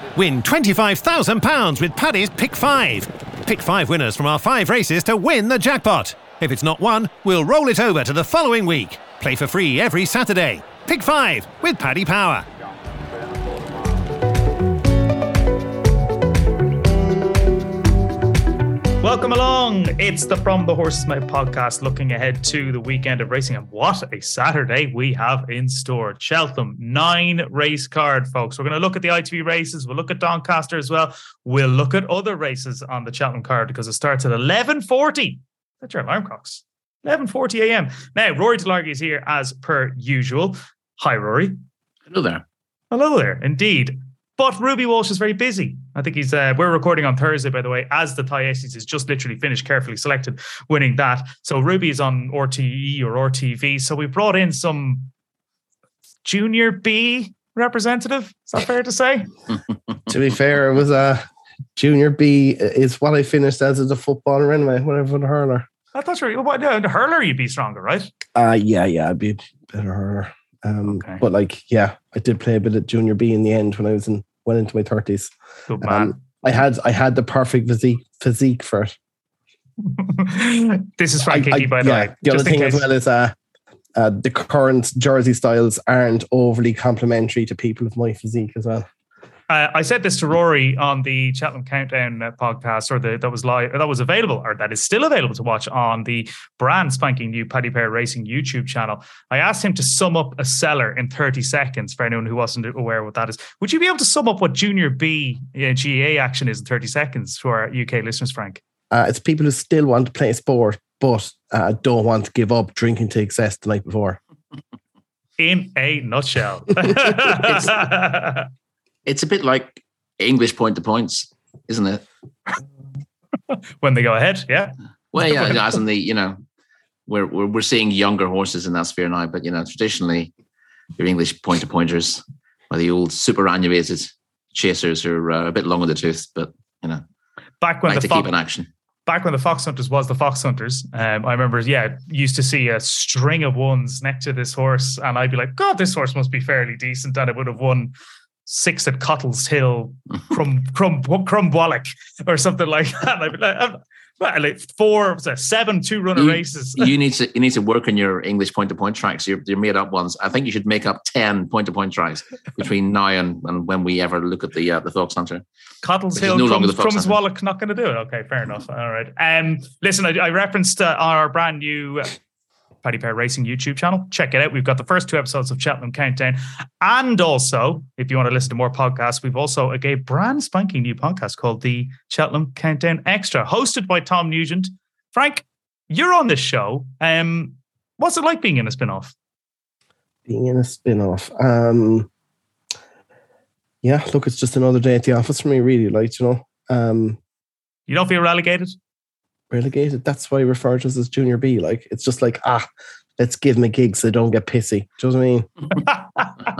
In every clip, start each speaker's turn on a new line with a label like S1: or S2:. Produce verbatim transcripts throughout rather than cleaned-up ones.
S1: Win twenty-five thousand pounds with Paddy's Pick five. Pick five winners from our five races to win the jackpot. If it's not won, we'll roll it over to the following week. Play for free every Saturday. Pick five with Paddy Power.
S2: Welcome along. It's the From the Horse's Mouth podcast, looking ahead to the weekend of racing. And what a Saturday we have in store. Cheltenham, nine race card, folks. We're going to look at the I T V races. We'll look at Doncaster as well. We'll look at other races on the Cheltenham card because it starts at eleven forty. That's your alarm clocks. eleven forty a.m. Now, Rory Delargy is here as per usual. Hi, Rory.
S3: Hello there.
S2: Hello there, indeed. But Ruby Walsh is very busy. I think he's, uh, we're recording on Thursday, by the way, as the Thai-Estes is just literally finished, carefully selected, winning that. So Ruby is on R T E or R T V. So we brought in some Junior B representative. Is that fair to say?
S4: To be fair, it was a Junior B is what I finished as as a footballer anyway, whatever the hurler.
S2: I thought you were, what, no, the hurler you'd be stronger, right?
S4: Uh, yeah, yeah, I'd be a better hurler. Um,
S2: Okay.
S4: But like, yeah, I did play a bit of Junior B in the end when I was in went into my thirties.
S2: Good man.
S4: Um, I had I had the perfect physique physique for it.
S2: This is Frank
S4: I- I-
S2: Hickey, by the
S4: yeah,
S2: way.
S4: The other
S2: Just in
S4: thing
S2: case.
S4: as well is uh, uh, the current jersey styles aren't overly complimentary to people of my physique as well.
S2: Uh, I said this to Rory on the Cheltenham Countdown uh, podcast, or the that was live, that was available, or that is still available to watch on the brand spanking new Paddy Power Racing YouTube channel. I asked him to sum up a seller in thirty seconds for anyone who wasn't aware of what that is. Would you be able to sum up what Junior B uh, G A action is in thirty seconds for our U K listeners, Frank?
S4: Uh, it's people who still want to play sport but uh, don't want to give up drinking to excess the night before.
S2: In a nutshell.
S3: It's a bit like English point to points, isn't it?
S2: When they go ahead, yeah.
S3: Well, yeah, as in the, you know, we're, we're we're seeing younger horses in that sphere now, but you know, traditionally, your English point to pointers or the old superannuated chasers are uh, a bit long in the tooth, but you know,
S2: Back when
S3: like
S2: the
S3: to
S2: fo-
S3: keep in action.
S2: Back when the Fox Hunters was the Fox Hunters, um, I remember, yeah, used to see a string of ones next to this horse, and I'd be like, God, this horse must be fairly decent, and it would have won six at Cottles Hill, Crum Crum Crumwallock, or something like that. And I'd be like, I'm, well, like four, was that seven two-runner
S3: You,
S2: races.
S3: you need to you need to work on your English point to point tracks. Your your made up ones. I think you should make up ten point to point tracks between now and, and when we ever look at the uh, the Fox Hunter.
S2: Cottles
S3: Which is
S2: Hill,
S3: no longer
S2: Crums,
S3: the Fox
S2: Crums
S3: Hunter.
S2: Wallach, not going to do it. Okay, fair enough. All right. Um, listen, I, I referenced uh, our brand new uh, Paddy Power Racing YouTube channel. Check it out. We've got the first two episodes of Cheltenham Countdown. And also, if you want to listen to more podcasts, we've also a brand spanking new podcast called the Cheltenham Countdown Extra, hosted by Tom Nugent. Frank, you're on this show. Um, what's it like being in a spin-off?
S4: Being in a spin-off. Um, yeah, look, it's just another day at the office for me, really, like, you know. Um,
S2: You don't feel relegated?
S4: relegated. That's why I refer to us as Junior B. Like, it's just like, ah, let's give them a gig so they don't get pissy. Do you know what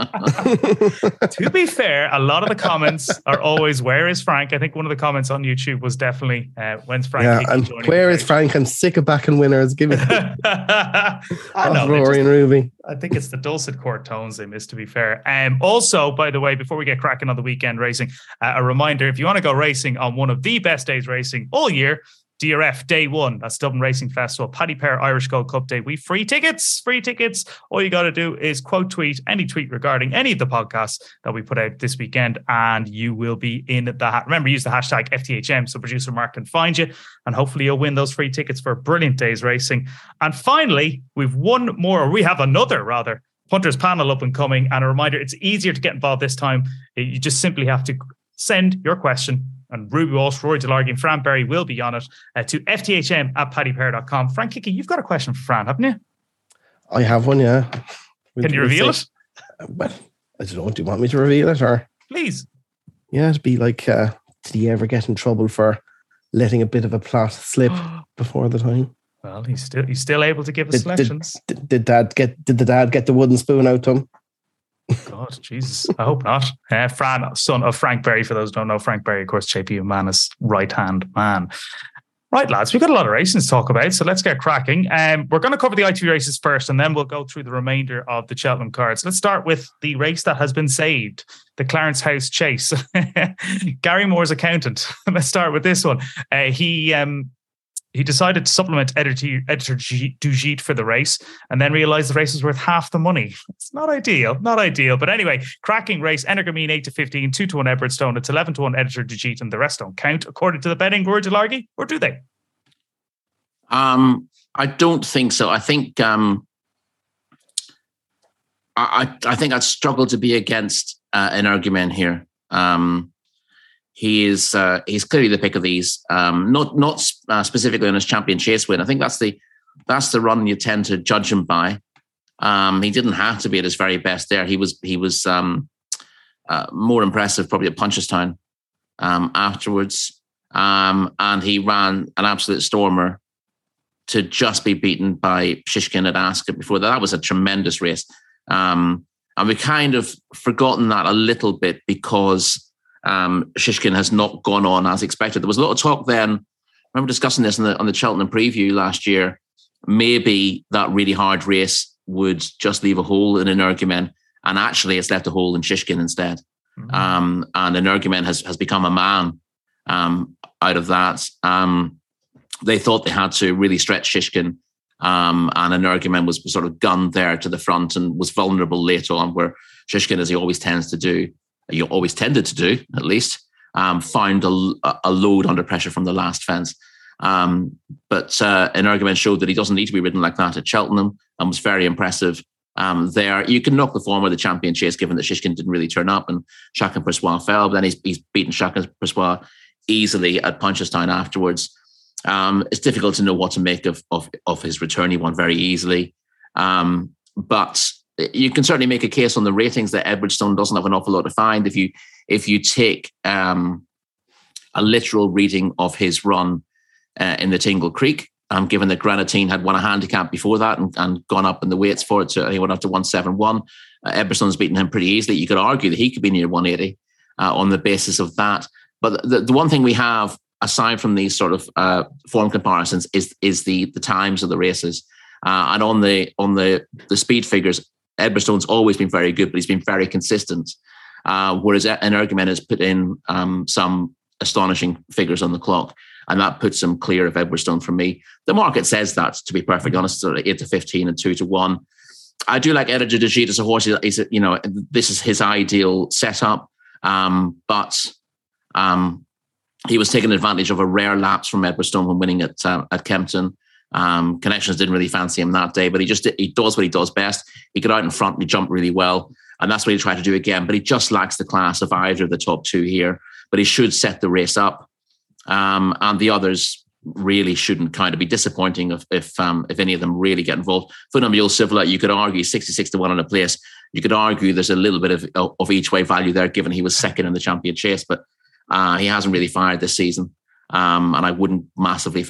S4: I mean?
S2: To be fair, a lot of the comments are always, where is Frank? I think one of the comments on YouTube was definitely, uh, when's Frank?
S4: Yeah,
S2: Hickey
S4: and
S2: joining
S4: where
S2: the
S4: is
S2: page?
S4: Frank? I'm sick of backing winners. Give it
S2: I know,
S4: off
S2: they
S4: Rory
S2: just-
S4: and Ruby.
S2: I think it's the dulcet court tones they miss, to be fair. Um, also, by the way, before we get cracking on the weekend racing, uh, a reminder, if you want to go racing on one of the best days racing all year, D R F Day One, that's Dublin Racing Festival, Paddy Power Irish Gold Cup Day. We free tickets, free tickets. All you got to do is quote tweet any tweet regarding any of the podcasts that we put out this weekend, and you will be in the hat. Remember, use the hashtag F T H M so producer Mark can find you, and hopefully you'll win those free tickets for a brilliant day's racing. And finally, we've one more, or we have another rather, Punters panel up and coming. And a reminder, it's easier to get involved this time. You just simply have to send your question, and Ruby Walsh, Rory Delargy, and Fran Berry will be on it, uh, to F T H M at paddy power dot com. Frank Hickey, you've got a question for Fran, haven't you?
S4: I have one, yeah. We'll-
S2: Can you
S4: we'll
S2: reveal
S4: see.
S2: it?
S4: Well, I don't know. Do you want me to reveal it? Or
S2: Please.
S4: yeah, it'd be like, uh, did he ever get in trouble for letting a bit of a plot slip before the time?
S2: Well, he's still he's still able to give us
S4: Did,
S2: selections.
S4: did, did, did dad get did the dad get the wooden spoon out to him?
S2: God, Jesus, I hope not. Uh, Fran, son of Frank Berry, for those who don't know, Frank Berry, of course, J P Umanis' right-hand man. Right, lads, we've got a lot of racing to talk about, so let's get cracking. Um, we're going to cover the I T V races first, and then we'll go through the remainder of the Cheltenham cards. Let's start with the race that has been saved, the Clarence House Chase. Gary Moore's accountant. Let's start with this one. Uh, he um, he decided to supplement Editor, editor du Gite for the race, and then realised the race was worth half the money. It's not ideal, not ideal. But anyway, cracking race. Energumene eight to fifteen, two to one Edwardstone. It's eleven to one Editor du Gite, and the rest don't count according to the betting. Virgil Argy, or do they?
S3: Um, I don't think so. I think um, I I think I'd struggle to be against uh, Energumene here. Um, He is uh, he's clearly the pick of these. Um, not not uh, specifically on his champion chase win. I think that's the that's the run you tend to judge him by. Um, he didn't have to be at his very best there. He was he was um, uh, more impressive probably at Punchestown um, afterwards, um, and he ran an absolute stormer to just be beaten by Shishkin at Ascot before that. That was a tremendous race, um, and we kind of forgotten that a little bit because. Um, Shishkin has not gone on as expected. There was a lot of talk then. I remember discussing this on the on the Cheltenham preview last year. Maybe that really hard race would just leave a hole in Energumene, and actually it's left a hole in Shishkin instead. Mm-hmm. Um, and Energumene has has become a man um, out of that. Um, they thought they had to really stretch Shishkin, um, and Energumene was sort of gunned there to the front and was vulnerable late on, where Shishkin, as he always tends to do. You always tended to do, at least, um, found a, a load under pressure from the last fence. Um, but uh, Energumene showed that he doesn't need to be ridden like that at Cheltenham and was very impressive um, there. You can knock the form of the champion chase, given that Shishkin didn't really turn up and Chacun Pour fell, but then he's, he's beaten Chacun Pour easily at Punchestown afterwards. Um, it's difficult to know what to make of, of, of his return. He won very easily. Um, but you can certainly make a case on the ratings that Edwardstone doesn't have an awful lot to find. If you if you take um, a literal reading of his run uh, in the Tingle Creek, um, given that Granatine had won a handicap before that and, and gone up in the weights for it, so he went up to one seventy-one. Uh, Edwardstone's beaten him pretty easily. You could argue that he could be near one eighty uh, on the basis of that. But the, the one thing we have, aside from these sort of uh, form comparisons, is is the the times of the races. Uh, and on the on the the speed figures, Edwardstone's always been very good, but he's been very consistent. Uh, whereas Energumene has put in um, some astonishing figures on the clock, and that puts him clear of Edwardstone for me. The market says that, to be perfectly honest, sort of eight to fifteen and two to one. I do like Editor du Gite as a horse. He's, you know, this is his ideal setup, um, but um, he was taking advantage of a rare lapse from Edwardstone when winning at uh, at Kempton. Um, Connections didn't really fancy him that day, but he just he does what he does best. He got out in front and he jumped really well, and that's what he tried to do again. But he just lacks the class of either of the top two here. But he should set the race up, um, and the others really shouldn't kind of be disappointing if if, um, if any of them really get involved. Funambule Sivola, you could argue sixty-six to one on a place. You could argue there's a little bit of of each way value there, given he was second in the champion chase, but uh, he hasn't really fired this season, um, and I wouldn't massively.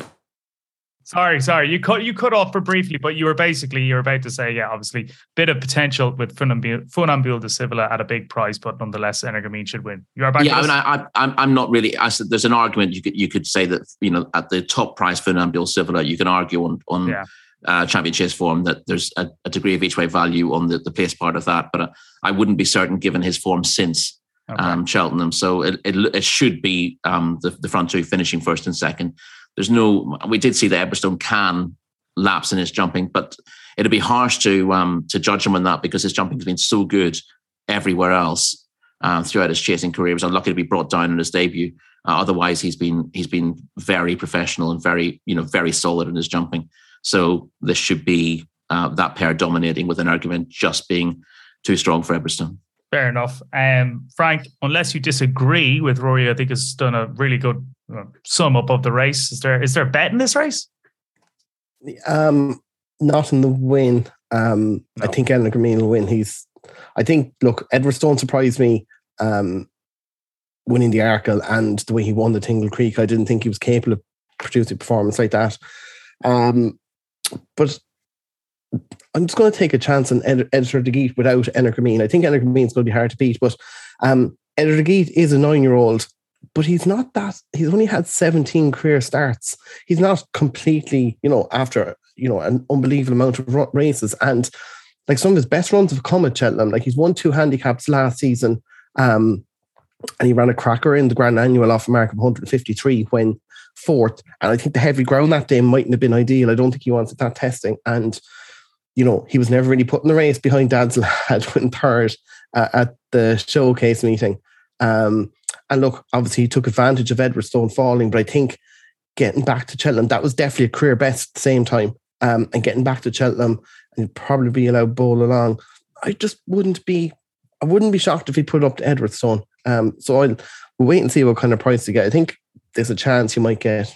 S2: Sorry, sorry. You cut you cut off for briefly, but you were basically you were about to say, yeah, obviously, bit of potential with Funambule, Funambule de Sivola at a big price, but nonetheless, Energumene should win. You are back.
S3: Yeah, I mean, I, I, I'm not really. I said there's an argument you could you could say that, you know, at the top price Funambule Sivola, you can argue on on yeah. uh, champion chase form that there's a, a degree of each way value on the, the place part of that, but uh, I wouldn't be certain given his form since okay. um, Cheltenham. So it, it it should be um, the the front two finishing first and second. There's no, we did see that Edwardstone can lapse in his jumping, but it'd be harsh to um, to judge him on that because his jumping has been so good everywhere else uh, throughout his chasing career. He was unlucky to be brought down in his debut. Uh, otherwise, he's been he's been very professional and very you know very solid in his jumping. So this should be uh, that pair dominating, with Energumene just being too strong for Edwardstone.
S2: Fair enough. Um, Frank, unless you disagree with Rory, I think has done a really good uh, sum up of the race. Is there is there a bet in this race?
S4: Um, not in the win. Um, no. I think Energumene will win. He's. I think. Look, Edwardstone surprised me. Um, winning the Arkle and the way he won the Tingle Creek, I didn't think he was capable of producing a performance like that. Um, but I'm just going to take a chance on Ed- Editor du Gite without Energumene. I think Energumene is going to be hard to beat, but um, Editor du Gite is a nine-year-old but he's not that. He's only had seventeen career starts. He's not completely, you know, after, you know, an unbelievable amount of races. And like some of his best runs have come at Cheltenham. Like he's won two handicaps last season. Um, and he ran a cracker in the Grand Annual off a mark of one hundred fifty-three when fourth. And I think the heavy ground that day mightn't have been ideal. I don't think he wanted that testing. And, you know, he was never really put in the race behind Dad's Lad when third uh, at the showcase meeting. Um, and look, obviously he took advantage of Edwardstone falling, but I think getting back to Cheltenham, that was definitely a career best at the same time. Um, and getting back to Cheltenham and he'd probably be allowed bowl along. I just wouldn't be, I wouldn't be shocked if he put up to Edwardstone. Um, so I'll we'll wait and see what kind of price you get. I think there's a chance you might get,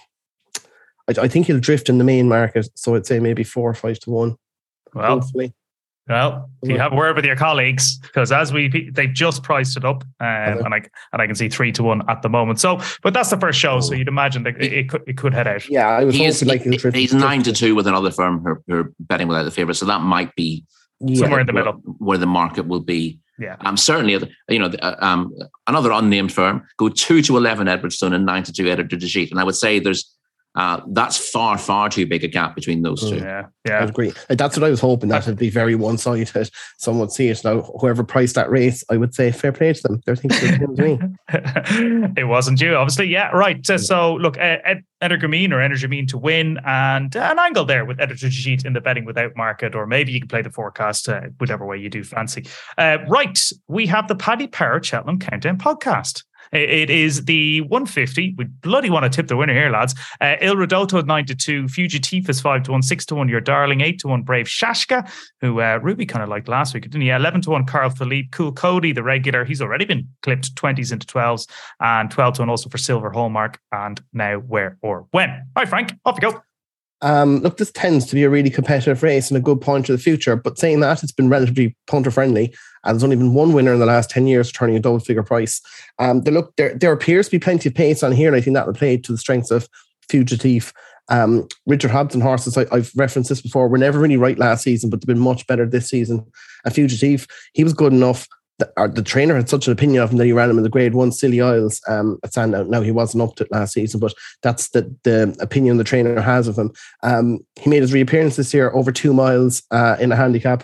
S4: I, I think he'll drift in the main market. So I'd say maybe four or five to one.
S2: Well,
S4: hopefully.
S2: Well, you have a word with your colleagues because as we they just priced it up, um, and I and I can see three to one at the moment. So, but that's the first show, so you'd imagine that it, it could it could head out.
S4: Yeah, I was
S3: he
S4: hoping
S3: is,
S4: like
S3: he,
S4: he'll
S3: he's nine to two with another firm who, who are betting without the favourite, so that might be
S4: yeah,
S2: somewhere in the
S3: where,
S2: middle
S3: where the market will be.
S2: Yeah,
S3: um, certainly, you know, um, another unnamed firm go two to eleven Edwardstone and nine to two Editor de Sheet, and I would say there's. Uh, that's far, far too big a gap between those two.
S2: Yeah, yeah.
S4: I agree. That's what I was hoping, that it'd be very one-sided. Someone would see it. Now, whoever priced that race, I would say fair play to them. They're thinking the same as me.
S2: It wasn't you, obviously. Yeah, right. So, so look, Ed, Energumene or Energumene to win, and an angle there with Editor Sheet in the betting without market, or maybe you can play the forecast, uh, whichever way you do fancy. Uh, right, we have the Paddy Power Cheltenham Countdown podcast. It is the one fifty. We bloody want to tip the winner here, lads. Uh, Il Ridotto nine to two. Fugitif is five to one. six to one. Your Darling. eight to one. Brave Shashka, who uh, Ruby kind of liked last week, didn't he? eleven to one. Carl Philippe. Cool Cody, the regular. He's already been clipped twenties into twelves. And twelve to one also for Silver Hallmark. And now where or when. All right, Frank, off you go.
S4: Um, look, this tends to be a really competitive race and a good point to the future. But saying that, it's been relatively punter friendly. And there's only been one winner in the last ten years turning a double figure price. Um, there, look, there, there appears to be plenty of pace on here, and I think that will play to the strengths of Fugitif. Um, Richard Hobson horses, I, I've referenced this before, were never really right last season, but they've been much better this season. And Fugitif, he was good enough. The, or the trainer had such an opinion of him that he ran him in the grade one Scilly Isles um, at Sandown. Now, he wasn't up to it last season, but that's the, the opinion the trainer has of him. Um, he made his reappearance this year over two miles uh, in a handicap.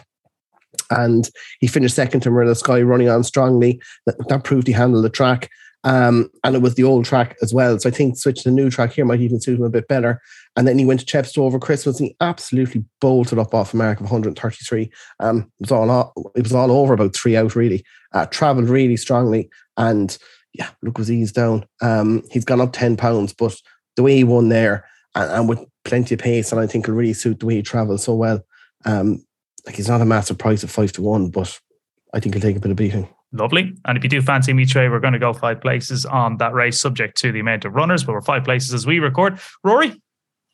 S4: And he finished second to Marilla Sky, running on strongly. That, that proved he handled the track. Um, and it was the old track as well. So I think switching to the new track here might even suit him a bit better. And then he went to Chepstow over Christmas and he absolutely bolted up off a mark of one hundred thirty-three. Um, it was all it was all over about three out really. Uh, travelled really strongly, and yeah, look, was eased down. Um, he's gone up ten pounds, but the way he won there, and, and with plenty of pace, and I think it'll really suit the way he travels so well. Um, like he's not a massive price of five to one, but I think he'll take a bit of beating.
S2: Lovely. And if you do fancy me, Trey, we're going to go five places on that race, subject to the amount of runners, but we're five places as we record. Rory?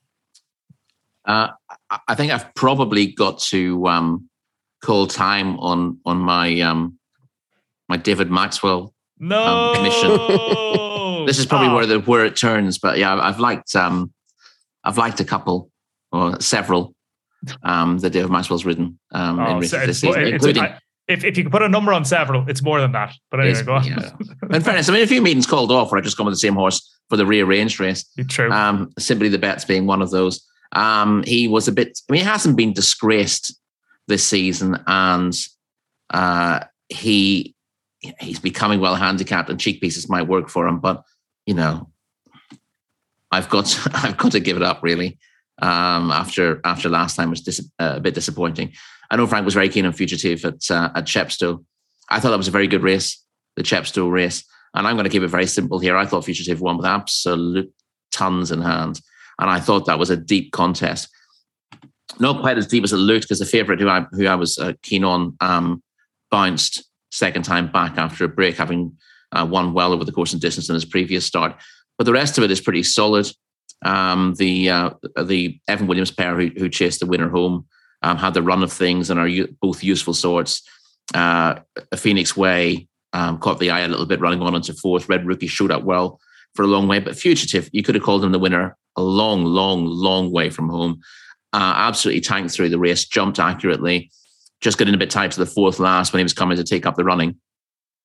S3: Uh, I think I've probably got to um, call time on on my um, my David Maxwell
S2: no
S3: um, commission. This is probably oh. where the where it turns, but yeah, I've liked um, I've liked a couple or several um, that David Maxwell's ridden um,
S2: oh,
S3: in races
S2: so
S3: this season,
S2: it's,
S3: including.
S2: I, If if you can put a number on several, it's more than that. But anyway, go on.
S3: Yeah. In fairness, I mean, a few meetings called off where I just gone with the same horse for the rearranged race.
S2: True.
S3: Um, Simply the Bets being one of those. Um, he was a bit, I mean, he hasn't been disgraced this season, and uh, he he's becoming well handicapped, and cheek pieces might work for him. But you know, I've got I've got to give it up really. Um, after after last time was dis- uh, a bit disappointing. I know Frank was very keen on Fugitif at uh, at Chepstow. I thought that was a very good race, the Chepstow race. And I'm going to keep it very simple here. I thought Fugitif won with absolute tons in hand. And I thought that was a deep contest. Not quite as deep as it looked, because the favourite who I who I was uh, keen on um, bounced second time back after a break, having uh, won well over the course and distance in his previous start. But the rest of it is pretty solid. Um, the uh, the Evan Williams pair who, who chased the winner home um, had the run of things and are u- both useful sorts. Uh, Phoenix Way um, caught the eye a little bit, running on into fourth. Red Rookie showed up well for a long way, but Fugitif, you could have called him the winner a long, long, long way from home. Uh, absolutely tanked through the race, jumped accurately, just getting a bit tight to the fourth last when he was coming to take up the running.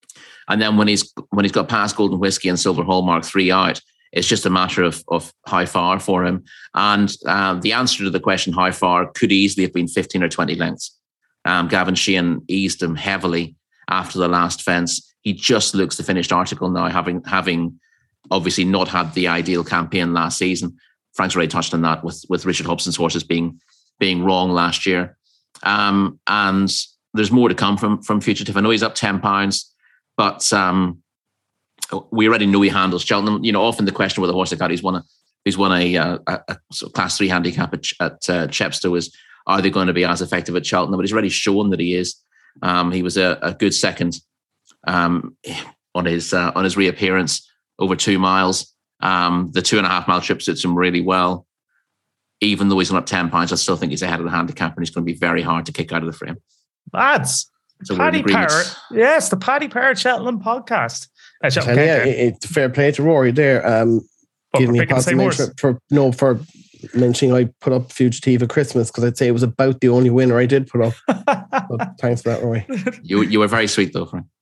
S3: And then when he's when he's got past Golden Whiskey and Silver Hallmark three out, it's just a matter of of how far for him. And um, the answer to the question how far could easily have been fifteen or twenty lengths. Um, Gavin Sheehan eased him heavily after the last fence. He just looks the finished article now, having having obviously not had the ideal campaign last season. Frank's already touched on that with, with Richard Hobson's horses being being wrong last year. Um, and there's more to come from, from Fugitive. I know he's up ten pounds, but um, we already know he handles Cheltenham. You know, often the question with a horse like that, he's won a, he's won a, a, a sort of class three handicap at, at uh, Chepstow is, are they going to be as effective at Cheltenham? But he's already shown that he is. Um, he was a, a good second um, on his uh, on his reappearance over two miles. Um, the two and a half mile trip suits him really well. Even though he's gone up ten pounds, I still think he's ahead of the handicap, and he's going to be very hard to kick out of the frame.
S2: Lads, so Paddy Power, yes, the Paddy Power Cheltenham podcast. Uh, Cheltenham
S4: yeah, it's fair play to Rory there. Um, give me a positive mention for no for mentioning I put up Fugitive at Christmas, because I'd say it was about the only winner I did put up. So thanks for that, Rory.
S3: You you were very sweet though, Frank.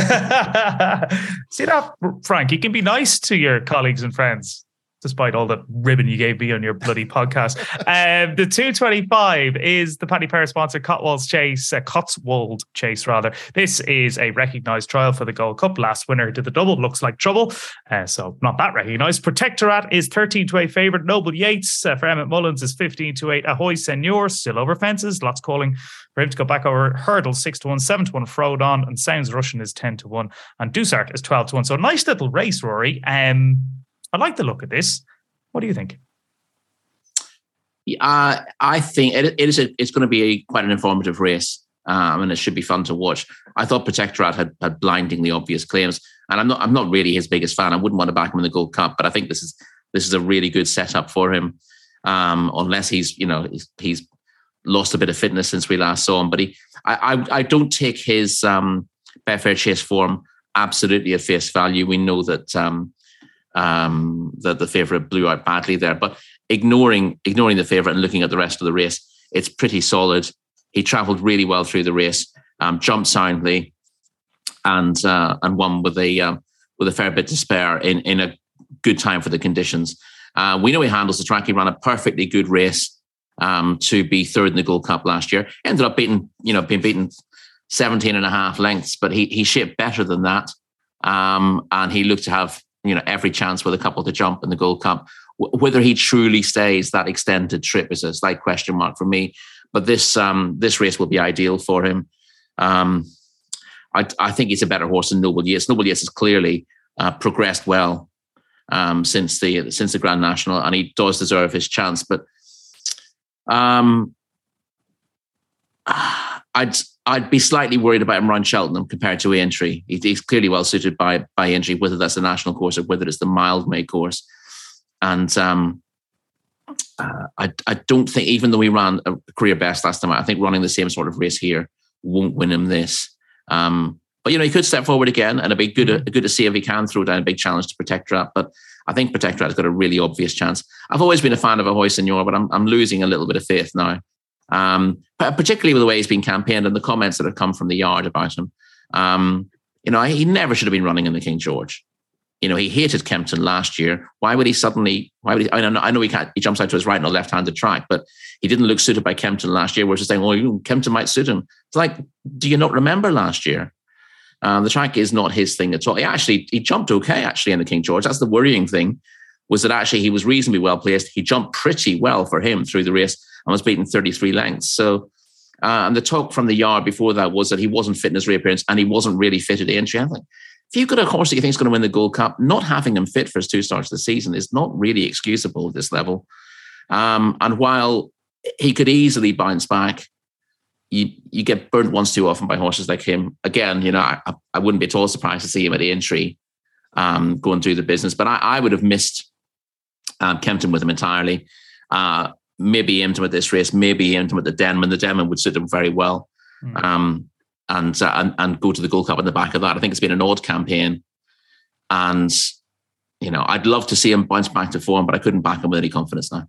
S2: See that, Frank? You can be nice to your colleagues and friends, despite all the ribbon you gave me on your bloody podcast. Um, the two twenty-five is the Paddy Power sponsor Cotswold Chase, uh, Cotswold Chase rather. This is a recognised trial for the Gold Cup. Last winner did the double, looks like trouble. Uh, so not that recognised. Protectorat is thirteen to eight favourite. Noble Yates uh, for Emmett Mullins is fifteen to eight. Ahoy Senior still over fences. Lots calling for him to go back over hurdles, six to one, seven to one. Frodon and Sounds Russian is ten to one. And Dusart is twelve to one. So nice little race, Rory. Um, I like the look of this. What do you think?
S3: Uh, I think it, it is. A, it's going to be a, quite an informative race, um, and it should be fun to watch. I thought Protectorat had, had blindingly obvious claims, and I'm not. I'm not really his biggest fan. I wouldn't want to back him in the Gold Cup, but I think this is this is a really good setup for him. Um, unless he's, you know, he's, he's lost a bit of fitness since we last saw him, but he. I I, I don't take his um, Betfair Chase form absolutely at face value. We know that. Um, Um, that the favourite blew out badly there, but ignoring ignoring the favourite and looking at the rest of the race, it's pretty solid. He travelled really well through the race, um, jumped soundly, and uh, and won with a uh, with a fair bit to spare in in a good time for the conditions. Uh, we know he handles the track. He ran a perfectly good race um, to be third in the Gold Cup last year. Ended up beating, you know, being beaten seventeen and a half lengths, but he he shaped better than that, um, and he looked to have, you know, every chance with a couple to jump in the Gold Cup. W- whether he truly stays that extended trip is a slight question mark for me. But this um, this race will be ideal for him. Um, I, I think he's a better horse than Noble Yates. Noble Yates has clearly uh, progressed well um, since the since the Grand National, and he does deserve his chance. But um, I'd I'd be slightly worried about him around Cheltenham compared to Aintree. He, he's clearly well suited by by Aintree, whether that's the national course or whether it's the Mildmay course. And um, uh, I I don't think, even though he ran a career best last time, I think running the same sort of race here won't win him this. Um, but you know, he could step forward again, and it'd be good mm-hmm. good to see if he can throw down a big challenge to Protectorat. But I think Protectorat has got a really obvious chance. I've always been a fan of Ahoy Senior, but I'm I'm losing a little bit of faith now. Um, particularly with the way he's been campaigned and the comments that have come from the yard about him. Um, you know, he never should have been running in the King George. You know, he hated Kempton last year. Why would he suddenly, why would he, I know, I know he can't, he jumps out to his right on a left-handed track, but he didn't look suited by Kempton last year, whereas he's saying, oh, Kempton might suit him. It's like, do you not remember last year? Um, the track is not his thing at all. He actually, he jumped okay, actually, in the King George. That's the worrying thing, was that actually he was reasonably well placed. He jumped pretty well for him through the race and was beaten thirty-three lengths. So, uh, and the talk from the yard before that was that he wasn't fit in his reappearance and he wasn't really fit at Aintree. I think if you've got a horse that you think is going to win the Gold Cup, not having him fit for his two starts of the season is not really excusable at this level. Um, and while he could easily bounce back, you you get burnt once too often by horses like him. Again, you know, I, I wouldn't be at all surprised to see him at Aintree um, going through the business, but I, I would have missed um, Kempton with him entirely. Uh, maybe aimed him at this race, maybe aimed him at the Denman. The Denman would suit him very well. Mm. Um, and, uh, and and go to the Gold Cup on the back of that. I think it's been an odd campaign. And, you know, I'd love to see him bounce back to form, but I couldn't back him with any confidence now.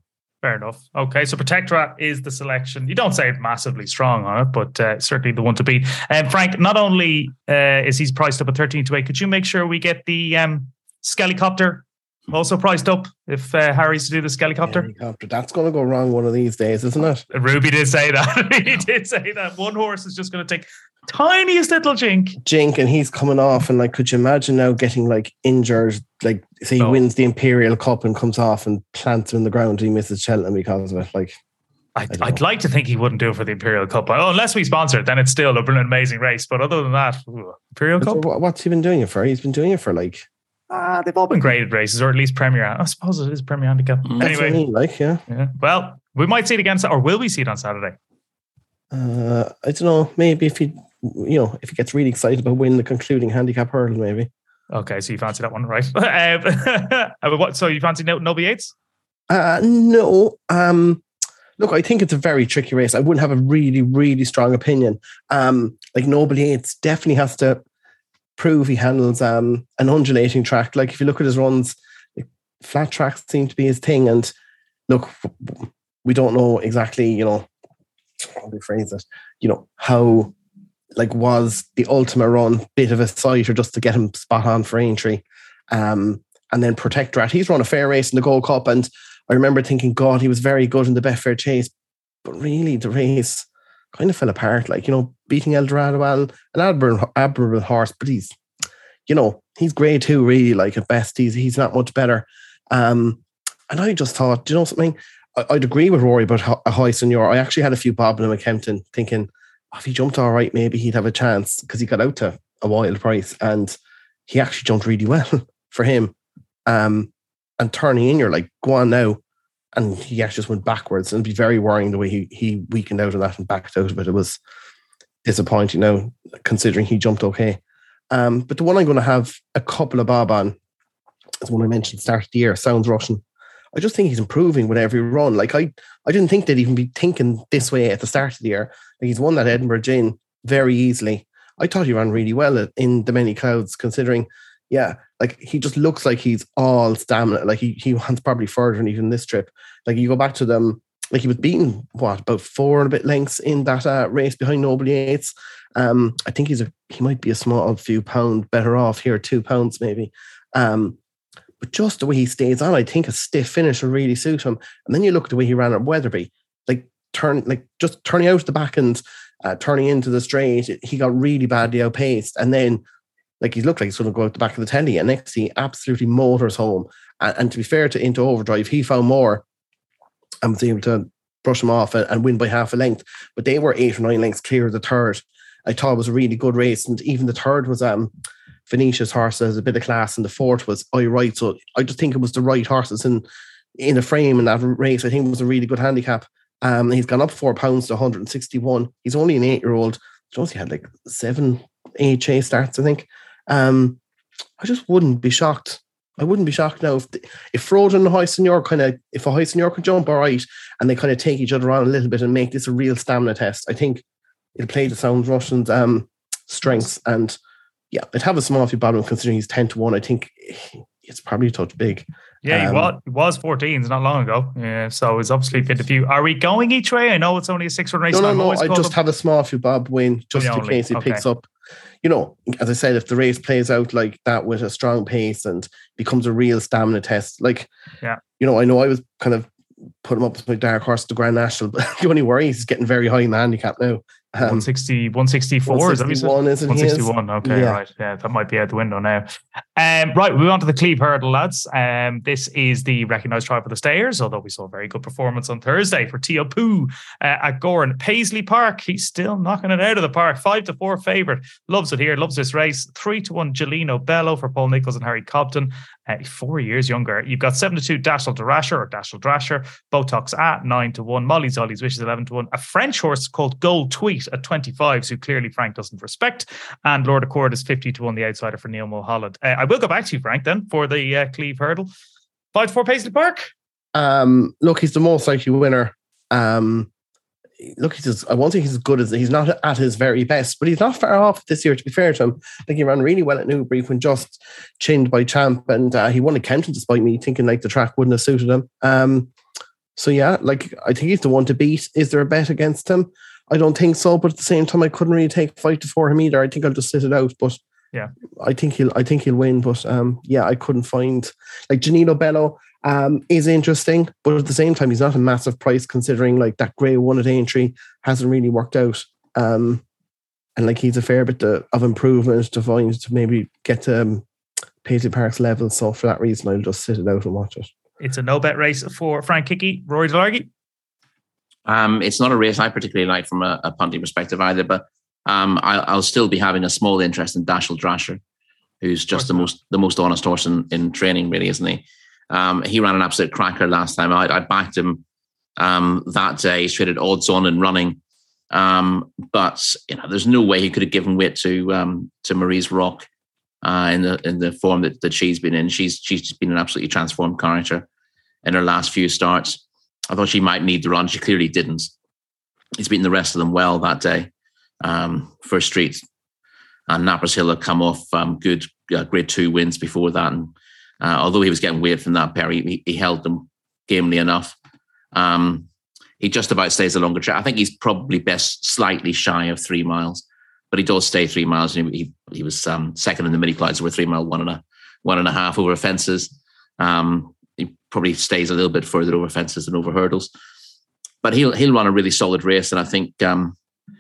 S2: Fair enough. Okay, so Protectorat is the selection. You don't say it massively strong on it, but uh, certainly the one to beat. And um, Frank, not only uh, is he's priced up at thirteen to eight, could you make sure we get the um, Skellycopter also priced up if uh, Harry's to do the Skellycopter?
S4: Skellycopter. That's going to go wrong one of these days, isn't it?
S2: Ruby did say that. He did say that. One horse is just going to take tiniest little jink.
S4: Jink, and he's coming off, and like, could you imagine now getting like injured? Like, say he oh. wins the Imperial Cup and comes off and plants him in the ground, and he misses Cheltenham because of it. Like,
S2: I'd, I'd like to think he wouldn't do it for the Imperial Cup. Oh, unless we sponsor it, then it's still an amazing race. But other than that, ooh, Imperial but Cup.
S4: So what's he been doing it for? He's been doing it for like.
S2: Ah, uh, they've all been graded races, or at least Premier. I suppose it is Premier Handicap.
S4: Mm.
S2: Anyway,
S4: I mean, like, yeah.
S2: yeah. Well, we might see it again, or will we see it on Saturday?
S4: Uh, I don't know. Maybe if he, you know, if he gets really excited about winning the concluding handicap hurdle, maybe.
S2: Okay, so you fancy that one, right? um, what? So you fancy Noble Yates?
S4: Uh, no. Um, look, I think it's a very tricky race. I wouldn't have a really, really strong opinion. Um, like Noble Yates definitely has to prove he handles um an undulating track. Like if you look at his runs, like, flat tracks seem to be his thing. And look, we don't know exactly, you know, how do you phrase it? You know, how like was the Ultima run bit of a sight or just to get him spot on for Aintree? Um, and then Protectorat, he's run a fair race in the Gold Cup, and I remember thinking, God, he was very good in the Betfair Chase, but really the race kind of fell apart. Like, you know, beating Eldorado, well, an admirable, admirable horse, but he's, you know, he's grade two, really. Like at best, he's he's not much better. Um, and I just thought, do you know something? I, I'd agree with Rory about a high senior. I actually had a few bobbing him at Kempton, thinking, oh, if he jumped all right, maybe he'd have a chance, because he got out to a wild price, and he actually jumped really well for him. Um, and turning in, you're like, go on now. And he actually just went backwards, and it'd be very worrying the way he he weakened out of that and backed out of it. It was disappointing now, considering he jumped okay. Um, but the one I'm going to have a couple of bob on is one I mentioned start of the year, Sounds Russian. I just think he's improving with every run. Like I, I didn't think they'd even be thinking this way at the start of the year. Like he's won that Edinburgh Gin very easily. I thought he ran really well in the Many Clouds, considering, yeah, like he just looks like he's all stamina. Like he he wants probably further than even this trip. Like you go back to them, like he was beaten, what, about four and a bit lengths in that uh, race behind Noble Yates. Um, I think he's a he might be a small few pound better off here, two pounds maybe. Um, but just the way he stays on, I think a stiff finish will really suit him. And then you look at the way he ran at Weatherby, like turn, like just turning out the back and uh, turning into the straight. He got really badly outpaced, and then like he looked like he's going to go out the back of the telly. And next he absolutely motors home. And, and to be fair to Into Overdrive, he found more and was able to brush him off and, and win by half a length. But they were eight or nine lengths clear of the third. I thought it was a really good race, and even the third was um. Venetia's horse has a bit of class, and the fourth was I Right. So I just think it was the right horses in in a frame in that race. I think it was a really good handicap. Um, he's gone up four pounds to one hundred sixty-one. He's only an eight-year-old. Jonesy had like seven, eight chase starts, I think. Um, I just wouldn't be shocked. I wouldn't be shocked now if the, if Froden and High Senior kind of if a High Senior can jump all right, and they kind of take each other on a little bit and make this a real stamina test. I think it'll play the Sounds Russian's um strengths, and yeah, I'd have a small few bottom considering he's ten to one. I think it's probably a touch big.
S2: Yeah, um, he was, he was fourteen not long ago. Yeah, so it's obviously been a few. Are we going each way? I know it's only a six run race.
S4: No, no, no. I just up. have a small few bob win just in case he okay. picks up. You know, as I said, if the race plays out like that with a strong pace and becomes a real stamina test, like,
S2: yeah,
S4: you know, I know I was kind of put him up as my dark horse to Grand National, but the only worry is he's getting very high in the handicap now.
S2: Um, one sixty, one sixty-four,
S4: one sixty-one,
S2: is that
S4: one
S2: sixty-one, okay,
S4: yeah.
S2: right. Yeah, that might be out the window now. Um, right, we move on to the Cleve Hurdle, lads. Um, this is the recognised trial for the stayers, although we saw a very good performance on Thursday for Teo Poo uh, at Goran. Paisley Park, he's still knocking it out of the park. Five to four favourite. Loves it here, loves this race. Three to one Gelino Bello for Paul Nichols and Harry Cobden. Uh, four years younger. You've got seven to two Dashel Drasher or Dashel Drasher. Botox at nine to one. Molly Zolly's Wishes eleven to one. A French horse called Gold Tweet at twenty-five, who clearly Frank doesn't respect. And Lord Accord is fifty to one, the outsider for Neil Mulholland. Uh, I will go back to you, Frank, then for the uh, Cleve Hurdle. Five to four Paisley Park.
S4: Um, look, he's the most likely winner. Um, look, he's just, I won't say he's as good as he's not at his very best, but he's not far off this year, to be fair to him. I think he ran really well at Newbury when just chinned by Champ, and uh, he won at Kenton despite me thinking like the track wouldn't have suited him. Um, So yeah, like I think he's the one to beat. Is there a bet against him? I don't think so, but at the same time, I couldn't really take five to four him either. I think I'll just sit it out. But
S2: yeah,
S4: I think he'll I think he'll win. But um, yeah, I couldn't find like Janilo Bello um is interesting, but at the same time, he's not a massive price considering like that grey one at Aintree hasn't really worked out. Um, and like he's a fair bit to, of improvement to find to maybe get to um, Paisley Park's level. So for that reason, I'll just sit it out and watch it.
S2: It's a no bet race for Frank Hickey, Rory Delargy.
S3: Um, it's not a race I particularly like from a, a punting perspective either, but um, I, I'll still be having a small interest in Dashel Drasher, who's just the most the most honest horse in, in training, really, isn't he? Um, he ran an absolute cracker last time. I, I backed him um, that day. He's traded odds on and running, um, but you know, there's no way he could have given weight to um, to Marie's Rock uh, in the in the form that, that she's been in. She's she's just been an absolutely transformed character in her last few starts. I thought she might need the run. She clearly didn't. He's beaten the rest of them well that day. Um, First Street and Nappers Hill had come off um, good uh, grade two wins before that. And uh, although he was getting weird from that pair, he, he held them gamely enough. Um, he just about stays a longer track. I think he's probably best slightly shy of three miles, but he does stay three miles. And he, he was um, second in the mini clouds, were three mile, one and a one and a half over fences. Um, he probably stays a little bit further over fences than over hurdles, but he'll he'll run a really solid race. And I think, um,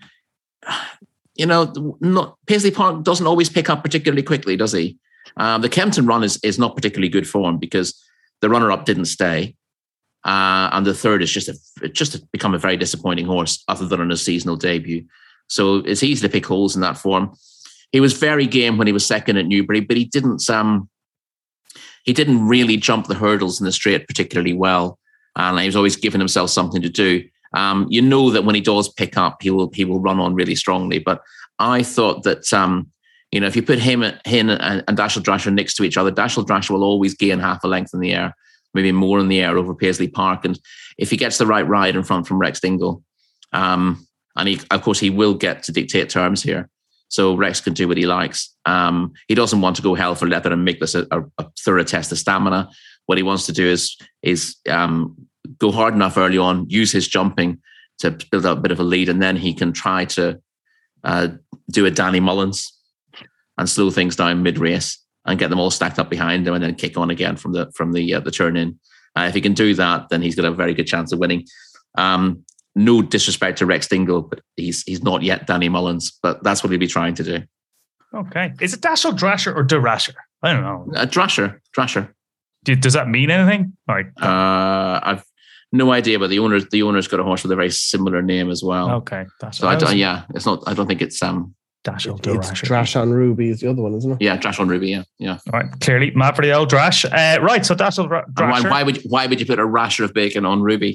S3: you know, not Paisley Park doesn't always pick up particularly quickly, does he? Um, the Kempton run is is not particularly good form because the runner-up didn't stay, uh, and the third is just a, just become a very disappointing horse, other than on a seasonal debut. So it's easy to pick holes in that form. He was very game when he was second at Newbury, but he didn't. Um, He didn't really jump the hurdles in the straight particularly well, and he was always giving himself something to do. Um, you know that when he does pick up, he will he will run on really strongly. But I thought that um, you know, if you put him, him and, and Dashel Drasher next to each other, Dashel Drasher will always gain half a length in the air, maybe more in the air over Paisley Park. And if he gets the right ride in front from Rex Dingle, um, and he, of course he will get to dictate terms here. So Rex can do what he likes. Um, he doesn't want to go hell for leather and make this a, a, a thorough test of stamina. What he wants to do is is um, go hard enough early on, use his jumping to build up a bit of a lead, and then he can try to uh, do a Danny Mullins and slow things down mid-race and get them all stacked up behind him, and then kick on again from the from the uh, the turn in. Uh, if he can do that, then he's got a very good chance of winning. Um, No disrespect to Rex Dingle, but he's he's not yet Danny Mullins, but that's what he'll be trying to do.
S2: Okay. Is it Dashel Drasher or Drasher? I don't know.
S3: Uh, Drasher, Drasher.
S2: Do, does that mean anything? All right.
S3: Uh, I've no idea, but the owner's the owner's got a horse with a very similar name as well.
S2: Okay. That's
S3: so I don't, yeah, it's not. I don't think it's um.
S2: Dashel
S4: It's Drash on Ruby is the other one, isn't it?
S3: Yeah, Drash on Ruby. Yeah, yeah.
S2: All right. Clearly, mad for the old Drash. Uh, right. So Dashel Drasher.
S3: Why, why would you, why would you put a rasher of bacon on Ruby?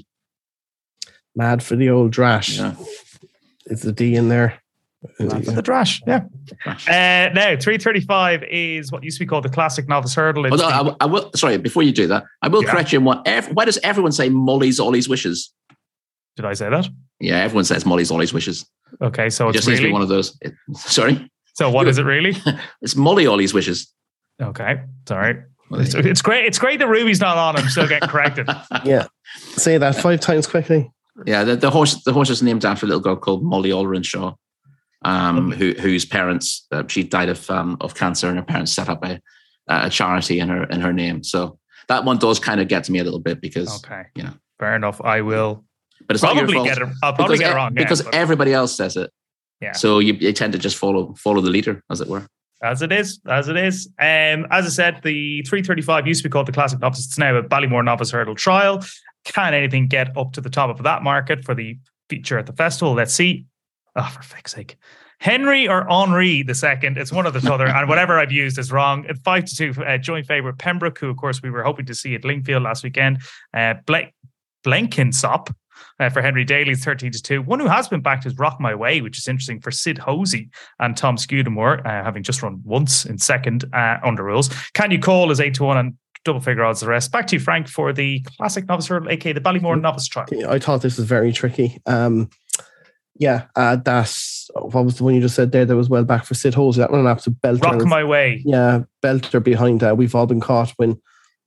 S4: Mad for the old Drash.
S3: Yeah.
S4: It's a D in there.
S2: Mad for the Drash, yeah. Uh, now, three thirty-five is what used to be called the classic novice hurdle.
S3: Well, no, I, will- I will. Sorry, before you do that, I will
S2: Yeah.
S3: correct you on what. Ev, why does everyone say Molly's Ollie's wishes?
S2: Did I say that?
S3: Yeah, everyone says Molly's Ollie's wishes.
S2: Okay, so
S3: It
S2: it's
S3: just seems to
S2: really
S3: be one of those. It, sorry,
S2: so. What is it really?
S3: it's Molly Ollie's wishes.
S2: Okay, sorry.
S3: Well,
S2: It's, it's great. It's great that Ruby's not on. I'm still getting corrected.
S4: Yeah. Say that five times quickly.
S3: Yeah, the, the horse. The horse is named after a little girl called Molly Olrenshaw, um, who whose parents uh, she died of um, of cancer, and her parents set up a a charity in her in her name. So that one does kind of get to me a little bit because
S2: Okay,
S3: you know,
S2: fair enough. I will
S3: but it's not your
S2: probably
S3: fault
S2: get it. I'll probably
S3: because,
S2: get it
S3: e-
S2: wrong again,
S3: because
S2: but
S3: everybody else says it.
S2: Yeah.
S3: So you, you tend to just follow follow the leader, as it were.
S2: as it is, as it is. Um, as I said, the three thirty-five used to be called the Classic Novice. It's now a Ballymore Novice Hurdle Trial. Can anything get up to the top of that market for the feature at the festival? Let's see. Oh, for fuck's sake. Henry or Henri the second. It's one or the other. And whatever I've used is wrong. At five to two, uh, joint favourite Pembroke, who, of course, we were hoping to see at Lingfield last weekend. Uh, Ble- Blenkinsop. Uh, for Henry Daly's thirteen to two. One who has been backed is Rock My Way, which is interesting for Sid Hosey and Tom Scudamore, uh, having just run once in second uh, under rules. Can You Call is eight to one and double figure odds the rest. Back to you, Frank, for the Classic Novice Hurdle, aka the Ballymore Novice Trial.
S4: I thought this was very tricky. Um, yeah, uh, that's what was the one you just said there that was well back for Sid Hosey. That one an absolute belter.
S2: Rock My Way.
S4: Yeah, belter behind uh, We've All Been Caught when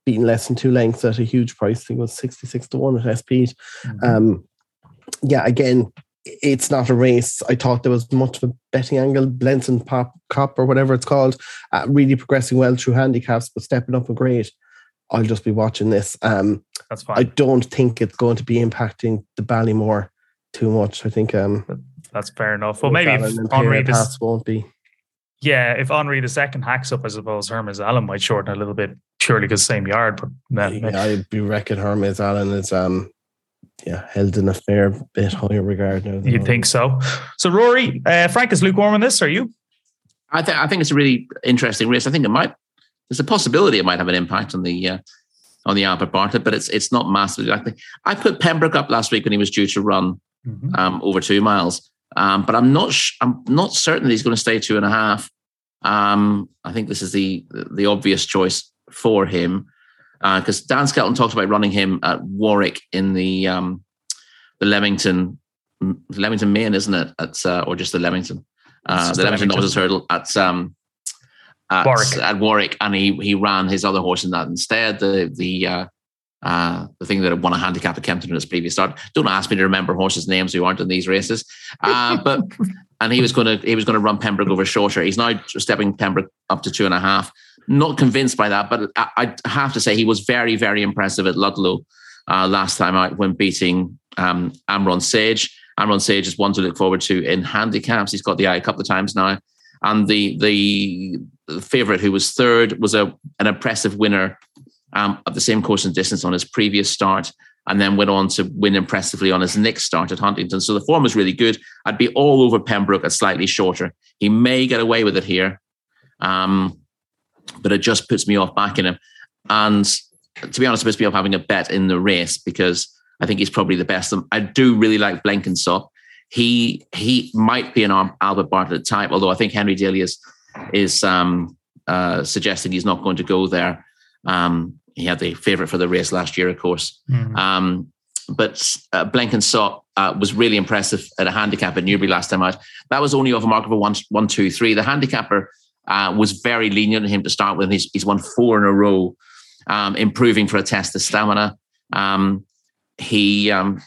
S4: beaten less than two lengths at a huge price. I think it was sixty-six to one at S P. Mm-hmm. Um, yeah, again, it's not a race. I thought there was much of a betting angle. Blenson Pop Cop or whatever it's called, uh, really progressing well through handicaps, but stepping up a grade. I'll just be watching this. Um,
S2: That's fine.
S4: I don't think it's going to be impacting the Ballymore too much. I think um,
S2: that's fair enough. Well, maybe if Henri
S4: pass won't be.
S2: Yeah, if Henri the second hacks up, I suppose Hermes Allen might shorten a little bit, purely because same yard. But then,
S4: yeah, I'd be reckon Hermes Allen is um, yeah, held in a fair bit higher regard now.
S2: You'd think so. So Rory, uh, Frank, is lukewarm on this? Are you?
S3: I think I think it's a really interesting race. I think it might. There's a possibility it might have an impact on the uh, on the Albert Bartlett, but it's it's not massively likely. I put Pembroke up last week when he was due to run. Mm-hmm. Um, over two miles, um, but I'm not. Sh- I'm not certain that he's going to stay two and a half. Um, I think this is the the obvious choice for him because uh, Dan Skelton talked about running him at Warwick in the um, the Leamington Leamington Main, isn't it? At uh, or just the Leamington, uh, just the Leamington Novices Hurdle at um, at Warwick. at Warwick, and he he ran his other horse in that instead. The the uh, Uh, the thing that had won a handicap at Kempton in his previous start. Don't ask me to remember horses' names who aren't in these races. Uh, but and he was going to he was going to run Pembroke over shorter. He's now stepping Pembroke up to two and a half. Not convinced by that, but I, I have to say he was very very impressive at Ludlow uh, last time out when beating um, Amron Sage. Amron Sage is one to look forward to in handicaps. He's got the eye a couple of times now, and the the, the favourite who was third was a an impressive winner. Um, at the same course and distance on his previous start, and then went on to win impressively on his next start at Huntington. So the form was really good. I'd be all over Pembroke at slightly shorter. He may get away with it here, um, but it just puts me off backing him. And to be honest, it puts me off having a bet in the race because I think he's probably the best. I do really like Blenkinsop. He he might be an Albert Bartlett type, although I think Henry Daly is is um, uh, suggesting he's not going to go there. Um, He had the favourite for the race last year, of course. Mm. Um, but uh, Blenkinsop uh, was really impressive at a handicap at Newbury last time out. That was only off a mark of a one, one, two, three. The handicapper uh, was very lenient on him to start with. He's, he's won four in a row, um, improving for a test of stamina. Um, he, um,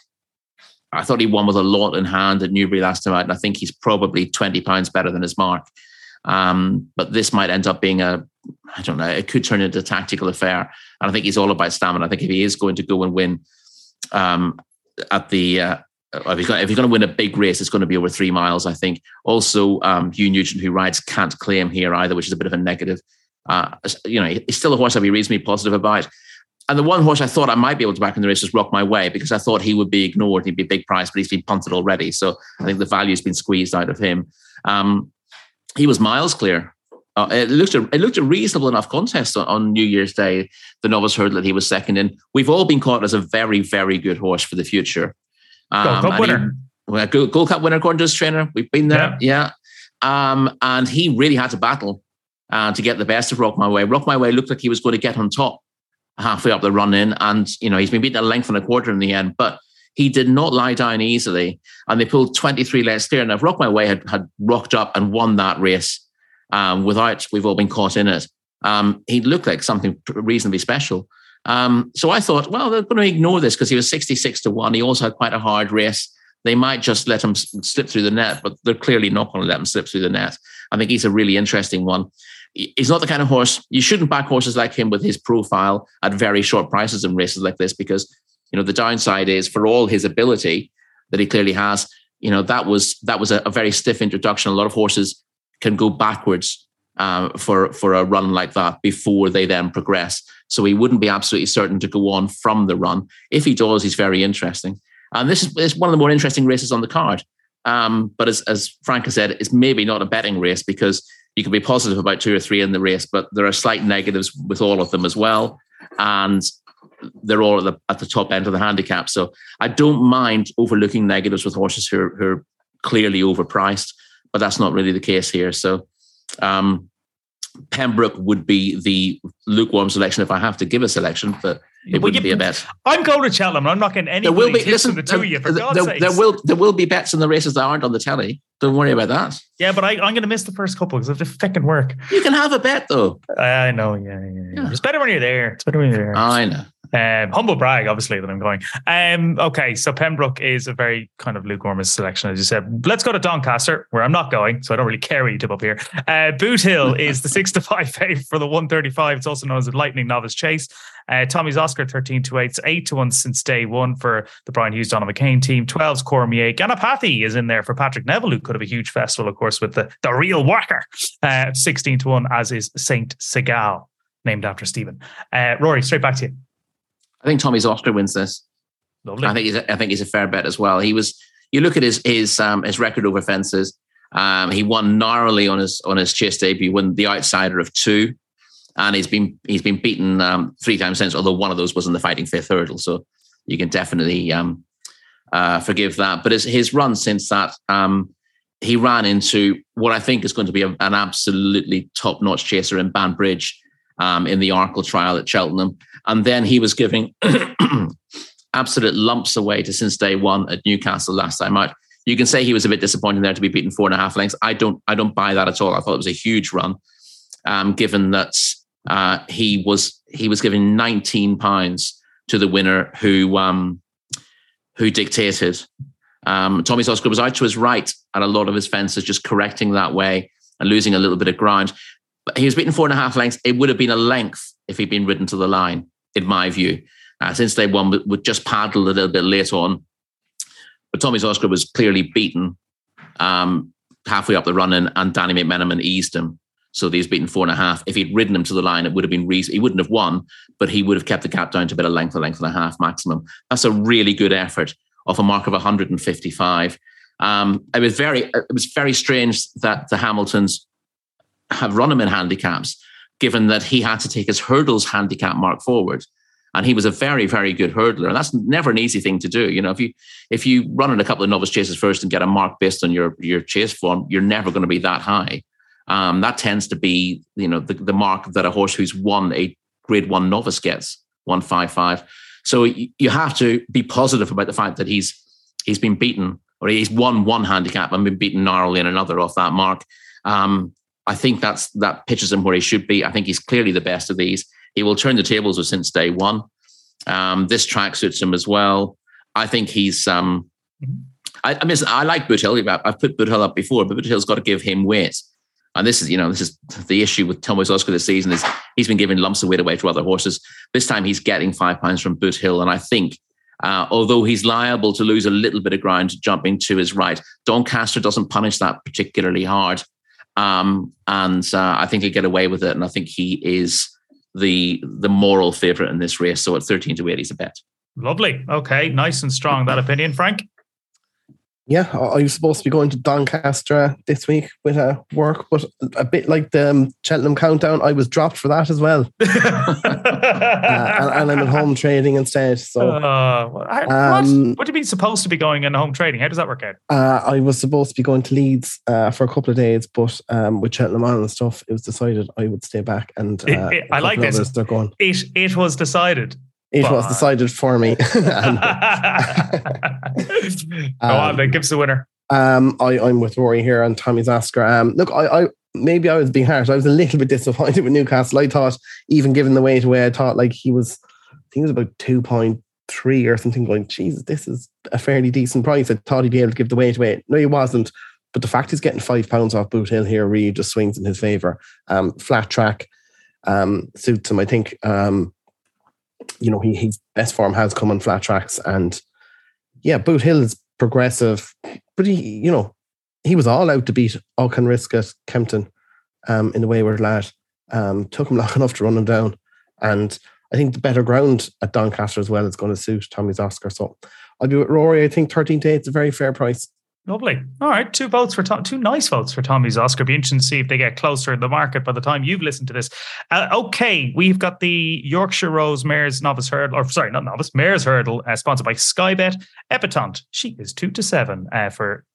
S3: I thought he won with a lot in hand at Newbury last time out, and I think he's probably twenty pounds better than his mark. Um, but this might end up being a, I don't know, it could turn into a tactical affair. And I think he's all about stamina. I think if he is going to go and win um, at the, uh, if he's going to win a big race, it's going to be over three miles, I think. Also, um, Hugh Nugent, who rides, can't claim here either, which is a bit of a negative. Uh, you know, he's still a horse I'd be reasonably positive about. And the one horse I thought I might be able to back in the race was Rock My Way, because I thought he would be ignored. He'd be a big price, but he's been punted already. So I think the value's been squeezed out of him. Um, he was miles clear. Uh, it looked a, it looked a reasonable enough contest on, on New Year's Day, the Novice Hurdle that he was second in. We've all been caught as a very, very good horse for the future.
S2: Um, Gold Cup winner.
S3: He, well, Gold, Gold Cup winner according to his trainer. We've been there, yeah. yeah. Um, and he really had to battle uh, to get the best of Rock My Way. Rock My Way looked like he was going to get on top halfway up the run in, and you know he's been beaten a length and a quarter in the end, but he did not lie down easily, and they pulled twenty-three lengths clear. Now, if Rock My Way had, had rocked up and won that race um, without we've all been caught in it, um, he looked like something reasonably special. Um, so I thought, well, they're going to ignore this because he was sixty-six to one. He also had quite a hard race. They might just let him slip through the net, but they're clearly not going to let him slip through the net. I think he's a really interesting one. He's not the kind of horse, you shouldn't back horses like him with his profile at very short prices in races like this, because, you know, the downside is for all his ability that he clearly has, you know, that was that was a, a very stiff introduction. A lot of horses can go backwards uh, for, for a run like that before they then progress. So he wouldn't be absolutely certain to go on from the run. If he does, he's very interesting. And this is, is one of the more interesting races on the card. Um, but as, as Frank has said, it's maybe not a betting race because you can be positive about two or three in the race, but there are slight negatives with all of them as well. And they're all at the, at the top end of the handicap. So I don't mind overlooking negatives with horses who are, who are clearly overpriced, but that's not really the case here. So um, Pembroke would be the lukewarm selection if I have to give a selection, but it wouldn't be a bet.
S2: I'm going to Cheltenham. I'm not getting any.
S3: There will be. Listen,
S2: the two of you, for God's
S3: there,
S2: sakes.
S3: there will there will be bets in the races that aren't on the telly. Don't worry about that.
S2: Yeah, but I, I'm going to miss the first couple because of the fucking work.
S3: You can have a bet though.
S2: I know. Yeah, yeah, yeah. It's better when you're there. It's better when you're there.
S3: I know.
S2: Um, humble brag, obviously, that I'm going. Um, okay, so Pembroke is a very kind of lukewarm selection, as you said. Let's go to Doncaster, where I'm not going, so I don't really care what you tip up here. Uh, Boot Hill is the six to five favourite for the one thirty-five. It's also known as the Lightning Novice Chase. Uh, Tommy's Oscar thirteen to eight. It's eight to one since day one for the Brian Hughes Donald McCain team. twelve's Cormier. Ganapathy is in there for Patrick Neville, who could have a huge festival, of course, with the, the real worker. Uh, sixteen to one, as is Saint Segal, named after Stephen. Uh, Rory, straight back to you.
S3: I think Tommy's Oscar wins this.
S2: Lovely.
S3: I think he's a, I think he's a fair bet as well. He was. You look at his his um, his record over fences. Um, he won narrowly on his on his chase debut, won the outsider of two, and he's been he's been beaten um, three times since. Although one of those was in the fighting fifth hurdle, so you can definitely um, uh, forgive that. But his his run since that, um, he ran into what I think is going to be a, an absolutely top notch chaser in Banbridge. Um, in the Arkle trial at Cheltenham. And then he was giving absolute lumps away to since day one at Newcastle last time out. You can say he was a bit disappointing there to be beaten four and a half lengths. I don't I don't buy that at all. I thought it was a huge run, um, given that uh, he was he was giving nineteen pounds to the winner who um, who dictated. Um, Tommy's Oscar was out to his right at a lot of his fences, just correcting that way and losing a little bit of ground. But he was beaten four and a half lengths. It would have been a length if he'd been ridden to the line, in my view. Uh, since day one, would just paddle a little bit late on. But Tommy's Oscar was clearly beaten um, halfway up the run, and, and Danny McMenamin eased him. So he was beaten four and a half. If he'd ridden him to the line, it would have been reason. He wouldn't have won, but he would have kept the gap down to about a length, a length and a half maximum. That's a really good effort off a mark of one hundred fifty-five. Um, it was very, it was very strange that the Hamiltons have run him in handicaps, given that he had to take his hurdles handicap mark forward. And he was a very, very good hurdler. And that's never an easy thing to do. You know, if you if you run in a couple of novice chases first and get a mark based on your, your chase form, you're never going to be that high. Um, that tends to be, you know, the, the mark that a horse who's won a grade one novice gets, one fifty-five. So you have to be positive about the fact that he's he's been beaten, or he's won one handicap and been beaten narrowly in another off that mark. Um, I think that's that pitches him where he should be. I think he's clearly the best of these. He will turn the tables with since day one. Um, this track suits him as well. I think he's. Um, I, I mean, I like Boot Hill. I've put Boot Hill up before, but Boot Hill's got to give him weight. And this is, you know, this is the issue with Tommy's Oscar this season is he's been giving lumps of weight away to other horses. This time he's getting five pounds from Boot Hill, and I think. Uh, although he's liable to lose a little bit of ground jumping to his right, Doncaster doesn't punish that particularly hard. Um, and uh, I think he'll get away with it. And I think he is the the moral favourite in this race. So at thirteen to eight, he's a bet.
S2: Lovely. Okay, nice and strong, that opinion. Frank?
S4: Yeah, I was supposed to be going to Doncaster this week with uh, work, but a bit like the um, Cheltenham Countdown, I was dropped for that as well. uh, and, and I'm at home trading instead. So,
S2: uh, what?
S4: Um,
S2: what do you mean supposed to be going in home trading? How does that work out?
S4: Uh, I was supposed to be going to Leeds uh, for a couple of days, but um, with Cheltenham on and stuff, it was decided I would stay back. And uh,
S2: it, it, I like this.
S4: They're going.
S2: It it was decided.
S4: It but... was decided for me.
S2: and, Go um, on, then. Give us the winner.
S4: Um, I, I'm with Rory here and Tommy's Oscar. Um, look, I, I maybe I was being harsh. I was a little bit disappointed with Newcastle. I thought, even given the weight away, I thought like he was, I think it was about two point three or something. Going, Jesus, this is a fairly decent price. I thought he'd be able to give the weight away. No, he wasn't. But the fact he's getting five pounds off Boot Hill here really just swings in his favour. Um, flat track um, suits him. I think. Um, You know, he his best form has come on flat tracks, and yeah, Boot Hill is progressive, but he, you know, he was all out to beat Auchan Risk at Kempton um, in the Wayward Lad. Um, took him long enough to run him down, and I think the better ground at Doncaster as well is going to suit Tommy's Oscar. So I'll be with Rory. I think thirteen to eight is a very fair price.
S2: Lovely. All right, two votes for Tom, two nice votes for Tommy's Oscar. Be interesting to see if they get closer in the market by the time you've listened to this. Uh, okay, we've got the Yorkshire Rose Mares Novice Hurdle, or sorry, not Novice, Mares Hurdle, uh, sponsored by Sky Bet. Epatante, she is two to seven uh, for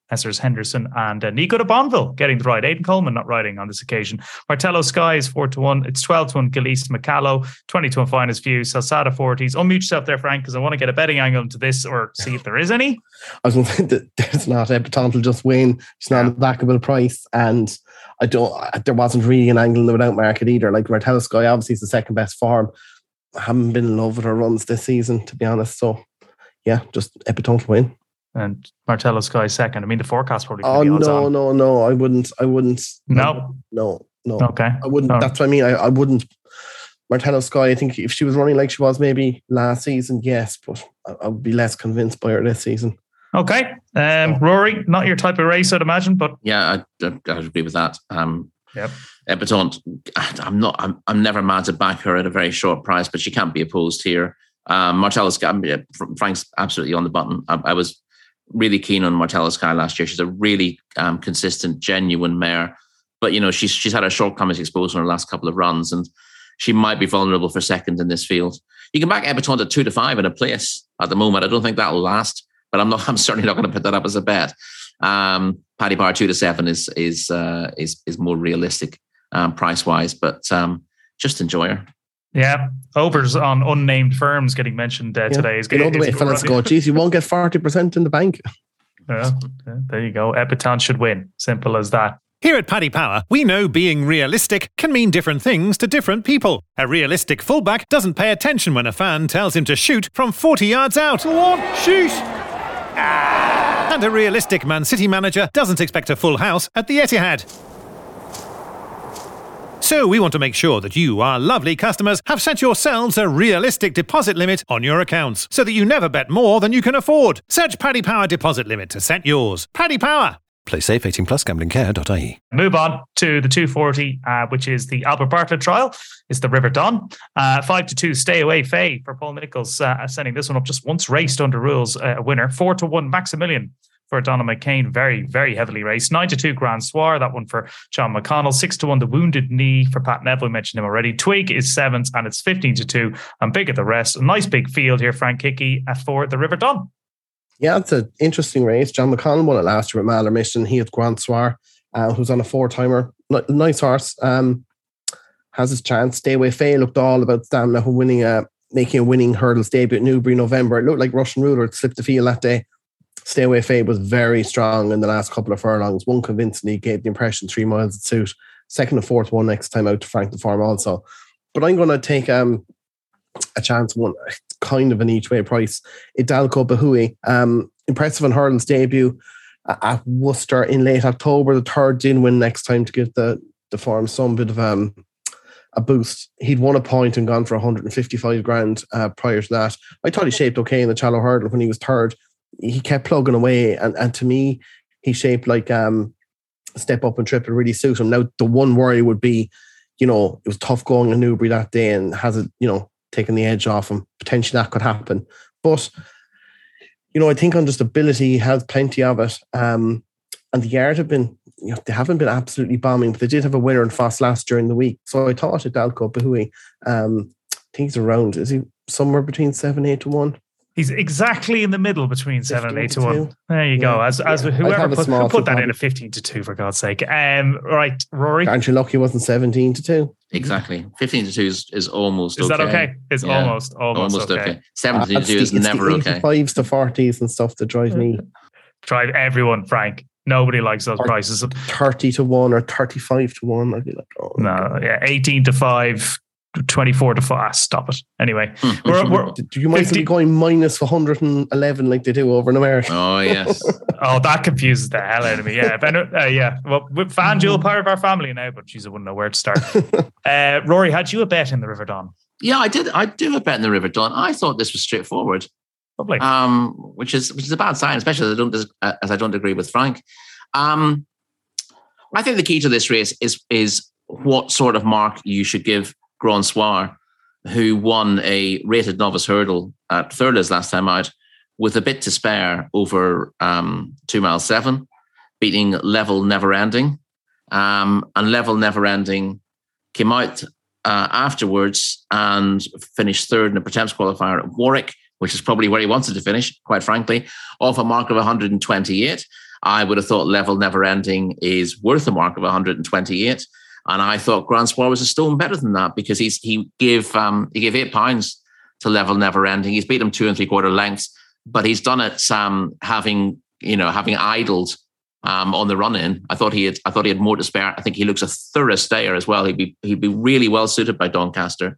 S2: Essers Henderson and uh, Nico de Bonville getting the ride. Aidan Coleman not riding on this occasion. Martello Sky is four to one. It's twelve to one Gillies Macallo, twenty to one Finest View, Salsada forties. Unmute yourself there, Frank, because I want to get a betting angle into this or see if there is any.
S4: I was going to say that there's not. Epatante will just win. It's not yeah. a backable price. And I don't, there wasn't really an angle in the without market either. Like Martello Sky obviously is the second best form. I haven't been in love with her runs this season, to be honest. So yeah, just Epatante will win.
S2: And Martello Sky second. I mean, the forecast probably.
S4: Oh no,
S2: on.
S4: no, no! I wouldn't. I wouldn't.
S2: No,
S4: no, no.
S2: Okay,
S4: I wouldn't. Right. That's what I mean. I, I wouldn't. Martello Sky. I think if she was running like she was maybe last season, yes, but I, I would be less convinced by her this season.
S2: Okay, um, Rory, not your type of race, I'd imagine, but
S3: yeah, I I agree with that. Um,
S2: yep.
S3: Epatante. I'm not. I'm. I'm never mad to back her at a very short price, but she can't be opposed here. Um, Martello Sky. Frank's absolutely on the button. I, I was really keen on Martello Sky last year. She's a really um, consistent, genuine mare. But, you know, she's she's had her shortcomings exposed in her last couple of runs, and she might be vulnerable for second in this field. You can back Epatante at two to five in a place at the moment. I don't think that'll last, but I'm not. I'm certainly not going to put that up as a bet. Um, Paddy Power two to seven is is uh, is is more realistic um, price wise, but um, just enjoy her.
S2: Yeah, overs on unnamed firms getting mentioned uh, yeah. today. Is
S4: you know the way fellas go, geez, you won't get forty percent in the bank.
S2: Yeah, there you go. Epatante should win. Simple as that.
S1: Here at Paddy Power, we know being realistic can mean different things to different people. A realistic fullback doesn't pay attention when a fan tells him to shoot from forty yards out. What? Shoot! Ah! And a realistic Man City manager doesn't expect a full house at the Etihad. So we want to make sure that you, our lovely customers, have set yourselves a realistic deposit limit on your accounts so that you never bet more than you can afford. Search Paddy Power deposit limit to set yours. Paddy Power. Play safe, eighteen plus, gambling care dot I E.
S2: Move on to the two forty, uh, which is the Albert Bartlett trial. It's the River Don. Uh, five to two, Stay Away Faye for Paul Nichols, uh, sending this one up just once raced under rules, uh, a winner. four to one, Maximilian for Donna McCain, very, very heavily raced. nine to two, Grand Soir, that one for John McConnell. six to one, The Wounded Knee for Pat Neville, we mentioned him already. Twig is seventh, and it's fifteen to two. I'm big at the rest. A nice big field here, Frank Hickey, uh, for the River Don.
S4: Yeah, it's an interesting race. John McConnell won it last year at Malheur Mission. He had Grand Soir, uh, who's on a four-timer. N- nice horse. Um, has his chance. Stay Away Faye looked all about stamina, winning a, making a winning hurdles debut at Newbury in November. It looked like Russian Ruler had slipped the field that day. Stay Away Faye was very strong in the last couple of furlongs. Won convincingly, gave the impression three miles at suit. Second and fourth one next time out to Frank the Farm also. But I'm going to take um, a chance one, kind of an each way price. Idalco Bahui, um, impressive on hurdles debut at Worcester in late October. The third din win next time to give the, the farm some bit of um, a boost. He'd won a point and gone for one hundred fifty-five grand uh, prior to that. I thought he shaped okay in the shallow hurdle when he was third. He kept plugging away, and, and to me, he shaped like um, a step up and triple really suit him. Now, the one worry would be, you know, it was tough going in Newbury that day, and has it, you know, taken the edge off him. Potentially that could happen. But, you know, I think on just ability, he has plenty of it. Um, and the Yard have been, you know, they haven't been absolutely bombing, but they did have a winner in Foss last during the week. So I thought Idalco Bahui, um, I think he's around, is he somewhere between seven, eight to one?
S2: He's exactly in the middle between seven and eight to one. There you go.
S4: Yeah.
S2: As as
S4: yeah.
S2: whoever put, who put that
S4: probably.
S2: in at fifteen to two, for God's sake. Um, right, Rory.
S4: Aren't you lucky it wasn't seventeen to two?
S3: Exactly. fifteen to two is, is almost
S2: is
S3: okay.
S2: Is that okay? It's yeah. almost, almost,
S3: almost okay. okay. seventeen
S4: uh,
S3: to two is
S4: the,
S3: never
S4: the
S3: okay.
S4: Fives to forties and stuff that drive me.
S2: Drive everyone, Frank. Nobody likes those
S4: or
S2: prices.
S4: thirty to one or thirty-five to one. I'd be like, oh.
S2: No, God. yeah, eighteen to five. twenty-four to five. Ah, stop it. Anyway, we're, we're,
S4: you might be going minus one hundred eleven like they do over in America.
S3: Oh, yes.
S2: Oh, that confuses the hell out of me. Yeah. If any, uh, yeah. Well, with FanDuel, part of our family now, but geez, I wouldn't know where to start. uh, Rory, had you a bet in the River Don?
S3: Yeah, I did. I do a bet in the River Don. I thought this was straightforward.
S2: Lovely.
S3: Um, which is which is a bad sign, especially as I don't uh, as I don't agree with Frank. Um, I think the key to this race is is what sort of mark you should give Grand Soir, who won a rated novice hurdle at Thurles last time out with a bit to spare over um, two mile seven, beating Level Never Ending. Um, and Level Never Ending came out uh, afterwards and finished third in a Pertemps qualifier at Warwick, which is probably where he wanted to finish, quite frankly, off a mark of one hundred twenty-eight. I would have thought Level Never Ending is worth a mark of one hundred twenty-eight. And I thought Grand Soir was a stone better than that because he's he gave um, he gave eight pounds to Level Never Ending. He's beat him two and three quarter lengths, but he's done it um, having you know having idled um, on the run in. I thought he had I thought he had more to spare. I think he looks a thorough stayer as well. He'd be he'd be really well suited by Doncaster.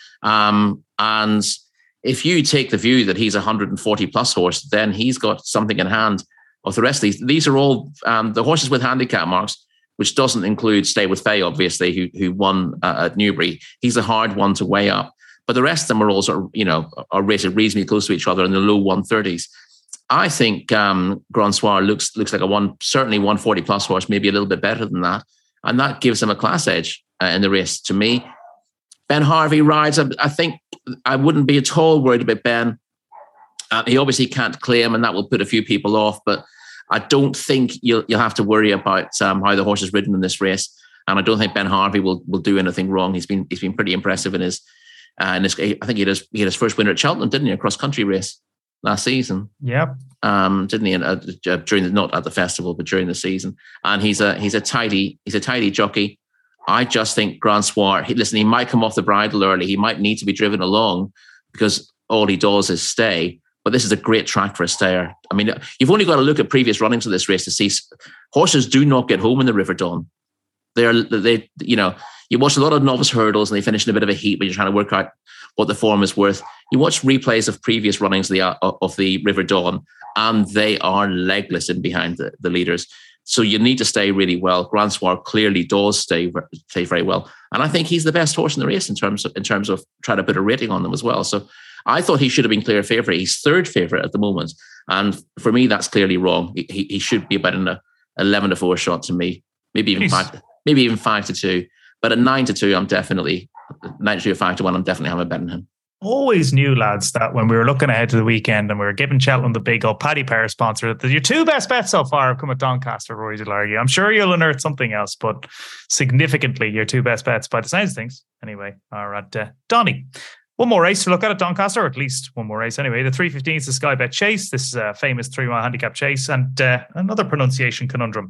S3: Um, and if you take the view that he's a one hundred forty plus horse, then he's got something in hand of the rest of these. These are all um, the horses with handicap marks, which doesn't include Stay With Faye, obviously, who who won uh, at Newbury. He's a hard one to weigh up. But the rest of them are all sort of, you know, are rated reasonably close to each other in the low one thirties. I think um, Grand Soir looks looks like a one, certainly one forty plus horse, maybe a little bit better than that. And that gives him a class edge uh, in the race to me. Ben Harvey rides. I, I think I wouldn't be at all worried about Ben. Uh, he obviously can't claim, and that will put a few people off. But I don't think you'll you'll have to worry about um, how the horse is ridden in this race. And I don't think Ben Harvey will will do anything wrong. He's been he's been pretty impressive in his. Uh, and his, I think he had, his, he had his first winner at Cheltenham, didn't he? A cross country race last season.
S2: Yep.
S3: Um, didn't he? Uh, during the, not at the festival, but during the season. And he's a he's a tidy he's a tidy jockey. I just think Grand Soir. He, listen, he might come off the bridle early. He might need to be driven along because all he does is stay. But this is a great track for a stayer. I mean, you've only got to look at previous runnings of this race to see horses do not get home in the River Don. They're they you know. You watch a lot of novice hurdles and they finish in a bit of a heat when you're trying to work out what the form is worth. You watch replays of previous runnings of the, of the River Don and they are legless in behind the, the leaders. So you need to stay really well. Grand Soir clearly does stay, stay very well. And I think he's the best horse in the race in terms of in terms of trying to put a rating on them as well. So I thought he should have been clear favourite. He's third favourite at the moment. And for me, that's clearly wrong. He, he, he should be about an eleven to four shot to me, maybe even five, maybe even five to two. But at nine to two, I'm definitely nine to two or five to one. I'm definitely having a bet on him.
S2: Always knew, lads, that when we were looking ahead to the weekend and we were giving Cheltenham the big old Paddy Power sponsor, that your two best bets so far have come at Doncaster, Rory Delargy. I'm sure you'll unearth something else, but significantly, your two best bets by the sounds of things, anyway, are at uh, Donny. One more race to look at at Doncaster, or at least one more race anyway. The three fifteen is the Sky Bet Chase. This is a famous three-mile handicap chase, and uh, another pronunciation conundrum.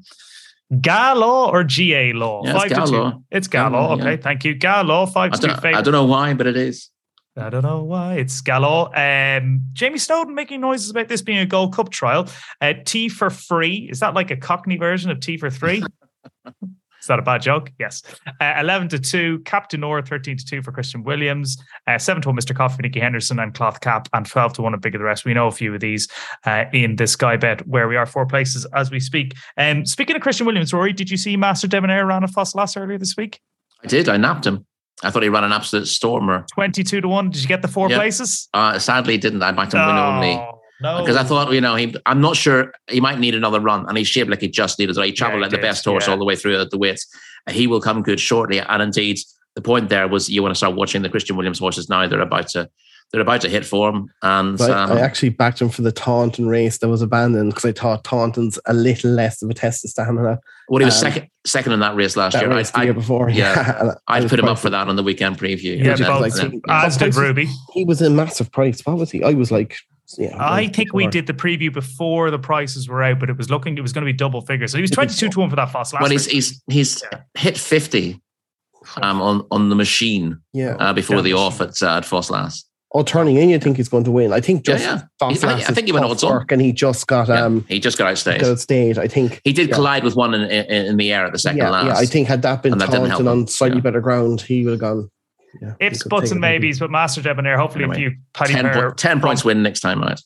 S2: Gallo or G A Law?
S3: Yeah,
S2: five
S3: it's
S2: to
S3: Gallo.
S2: two. It's Gallo. Okay, yeah. Thank you. Gallo, five to two.
S3: I don't know why, but it is.
S2: I don't know why. It's Gallo. Um, Jamie Snowden making noises about this being a Gold Cup trial. Uh, T for free. Is that like a Cockney version of T for three? Is that a bad joke? Yes. Uh, eleven to two, Captain Orr, thirteen to two for Christian Williams, uh, seven to one, Mister Coffey, Nicky Henderson, and Cloth Cap, and twelve to one, a big of the rest. We know a few of these uh, in the Sky Bet, where we are four places as we speak. Um, speaking of Christian Williams, Rory, did you see Master Debonair ran a Foss-Lass earlier this week?
S3: I did. I napped him. I thought he ran an absolute stormer.
S2: twenty-two to one. Did you get the four yeah. places?
S3: Uh, sadly, didn't. I backed him oh. win only.
S2: No,
S3: because I thought, you know, he, I'm not sure he might need another run, and he shaped like he just needed it. He travelled yeah, like did. the best horse yeah. all the way through the weights. He will come good shortly. And indeed, the point there was you want to start watching the Christian Williams horses now. They're about to, they're about to hit form. And
S4: I,
S3: um,
S4: I actually backed him for the Taunton race that was abandoned because I thought Taunton's a little less of a test of stamina.
S3: Well, he was
S4: um,
S3: second, second in that race last
S4: that
S3: year.
S4: Race
S3: I,
S4: the year before,
S3: yeah,
S4: yeah.
S3: I put him up for that on the weekend preview.
S2: Yeah, yeah both, like, as did Ruby.
S4: He was a massive price. What was he? I was like. Yeah,
S2: I think we did the preview before the prices were out, but it was looking, it was going to be double figures. So he was twenty-two to one for that Foss last
S3: Well, he's he's he's yeah. hit fifty um, on on the machine
S4: yeah.
S3: uh, before
S2: yeah,
S3: the off at, uh, at Foss-Lass.
S4: Oh, turning in, you think he's going to win? I think just
S3: yeah, yeah.
S4: Foss-Lass
S3: I think he went odds on,
S4: and he just got um
S3: yeah, he just got outstayed.
S4: Got outstayed. I think
S3: he did
S4: yeah.
S3: collide with one in, in, in the air at the second
S4: yeah,
S3: last.
S4: Yeah, I think had that been Taunton on slightly yeah. better ground, he would have gone. Yeah,
S2: Ifs, buts, and maybes, but Master Debonair, hopefully anyway, a few Paddy
S3: ten,
S2: Power,
S3: po- ten points win next time out.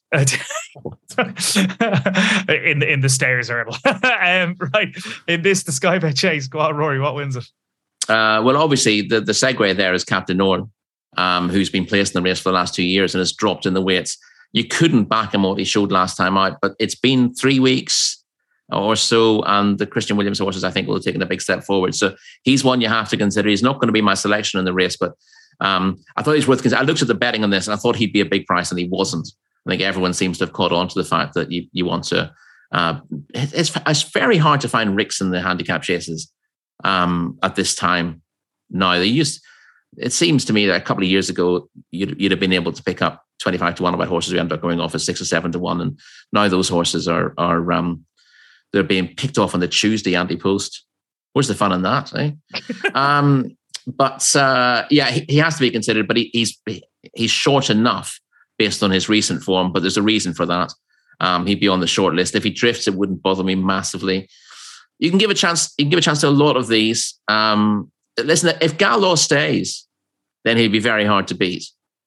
S2: in the in the stairs hurdle. um, right. In this, the Sky Bet Chase. Go on, Rory, what wins it?
S3: Uh, well, obviously, the, the segue there is Captain Orr, um, who's been placed in the race for the last two years and has dropped in the weights. You couldn't back him what he showed last time out, but it's been three weeks or so, and the Christian Williams horses, I think, will have taken a big step forward. So he's one you have to consider. He's not going to be my selection in the race, but um, I thought he's worth considering. I looked at the betting on this, and I thought he'd be a big price, and he wasn't. I think everyone seems to have caught on to the fact that you, you want to... Uh, it's, it's very hard to find ricks in the handicap chases um, at this time now. They used... It seems to me that a couple of years ago, you'd, you'd have been able to pick up twenty-five to one about horses who end up going off at six or seven to one, and now those horses are... are um, they're being picked off on the Tuesday anti-post. Where's the fun in that? Eh? um, but uh, yeah, he, he has to be considered. But he, he's he's short enough based on his recent form. But there's a reason for that. Um, he'd be on the short list. If he drifts, it wouldn't bother me massively. You can give a chance. You can give a chance to a lot of these. Um, listen, if Gallo stays, then he'd be very hard to beat.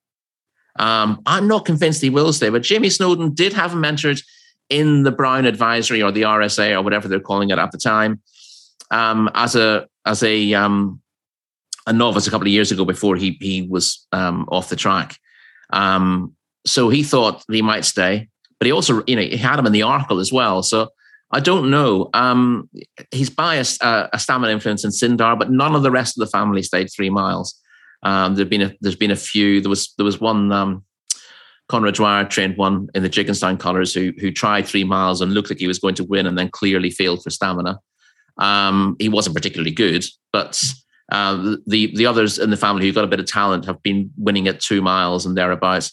S3: Um, I'm not convinced he will stay, but Jamie Snowden did have him entered in the Brown Advisory or the R S A or whatever they're calling it at the time, um, as a as a um, a novice a couple of years ago before he he was um, off the track. Um, so he thought he might stay, but he also, you know, he had him in the Arkle as well. So I don't know. Um, he's biased uh, a stamina influence in Sindar, but none of the rest of the family stayed three miles. Um, there've been a, there's been a few. There was there was one um, Conrad Dwyer trained one in the Jiggenstein colours who who tried three miles and looked like he was going to win and then clearly failed for stamina. Um, he wasn't particularly good, but uh, the the others in the family who got a bit of talent have been winning at two miles and thereabouts.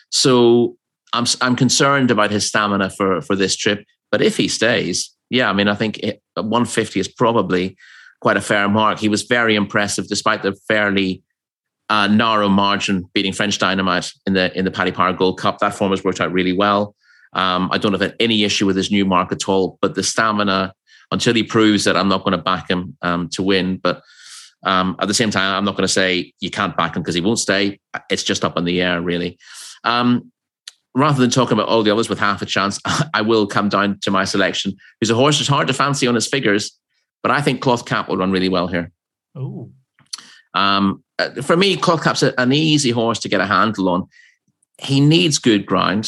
S3: So I'm I'm concerned about his stamina for for this trip. But if he stays, yeah, I mean, I think it, one fifty is probably quite a fair mark. He was very impressive despite the fairly uh, narrow margin beating French Dynamite in the in the Paddy Power Gold Cup. That form has worked out really well. Um, I don't have any issue with his new mark at all, but the stamina, until he proves that, I'm not going to back him um, to win. But um, at the same time, I'm not going to say you can't back him because he won't stay. It's just up in the air, really. Um, Rather than talking about all the others with half a chance, I will come down to my selection, who's a horse that's hard to fancy on his figures, but I think Cloth Cap will run really well here.
S2: Oh,
S3: um, for me, Cloth Cap's an easy horse to get a handle on. He needs good ground,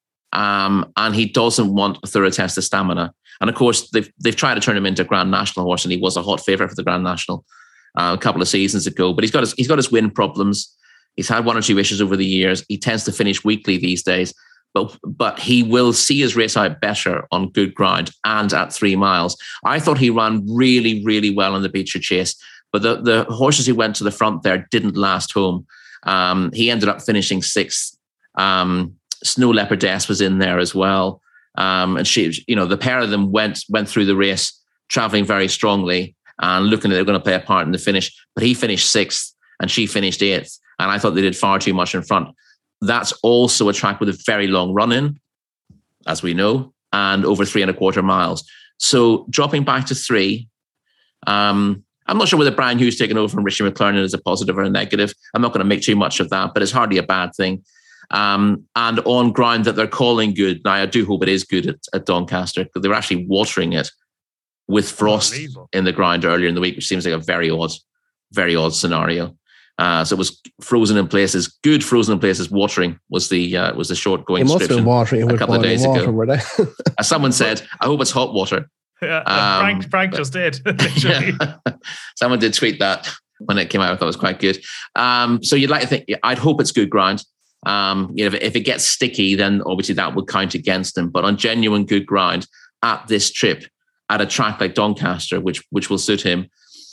S3: um, and he doesn't want a thorough test of stamina. And of course, they've they've tried to turn him into a Grand National horse, and he was a hot favourite for the Grand National uh, a couple of seasons ago. But he's got his he's got his win problems. He's had one or two issues over the years. He tends to finish weakly these days, but but he will see his race out better on good ground and at three miles. I thought he ran really, really well in the Beecher Chase, but the, the horses who went to the front there didn't last home. Um, he ended up finishing sixth. Um, Snow Leopardess was in there as well. Um, and she, you know, the pair of them went went through the race, traveling very strongly and looking like they're going to play a part in the finish. But he finished sixth and she finished eighth. And I thought they did far too much in front. That's also a track with a very long run-in, as we know, and over three and a quarter miles. So dropping back to three, um, I'm not sure whether Brian Hughes taking over from Richie McClernand is a positive or a negative. I'm not going to make too much of that, but it's hardly a bad thing. Um, and on ground that they're calling good. Now, I do hope it is good at, at Doncaster, because they were actually watering it with frost in the ground earlier in the week, which seems like a very odd, very odd scenario. Uh, so it was frozen in places, good frozen in places. Watering was the uh, was the short going
S4: description. It must have been watering
S3: a couple of days
S4: water,
S3: ago.
S4: Were they?
S3: As someone said, I hope it's hot water.
S2: Yeah, um, Frank Frank
S3: but,
S2: just did. Literally.
S3: Someone did tweet that when it came out. I thought it was quite good. Um, so you'd like to think, I'd hope it's good ground. Um, you know, if, if it gets sticky, then obviously that would count against them. But on genuine good ground at this trip, at a track like Doncaster, which which will suit him.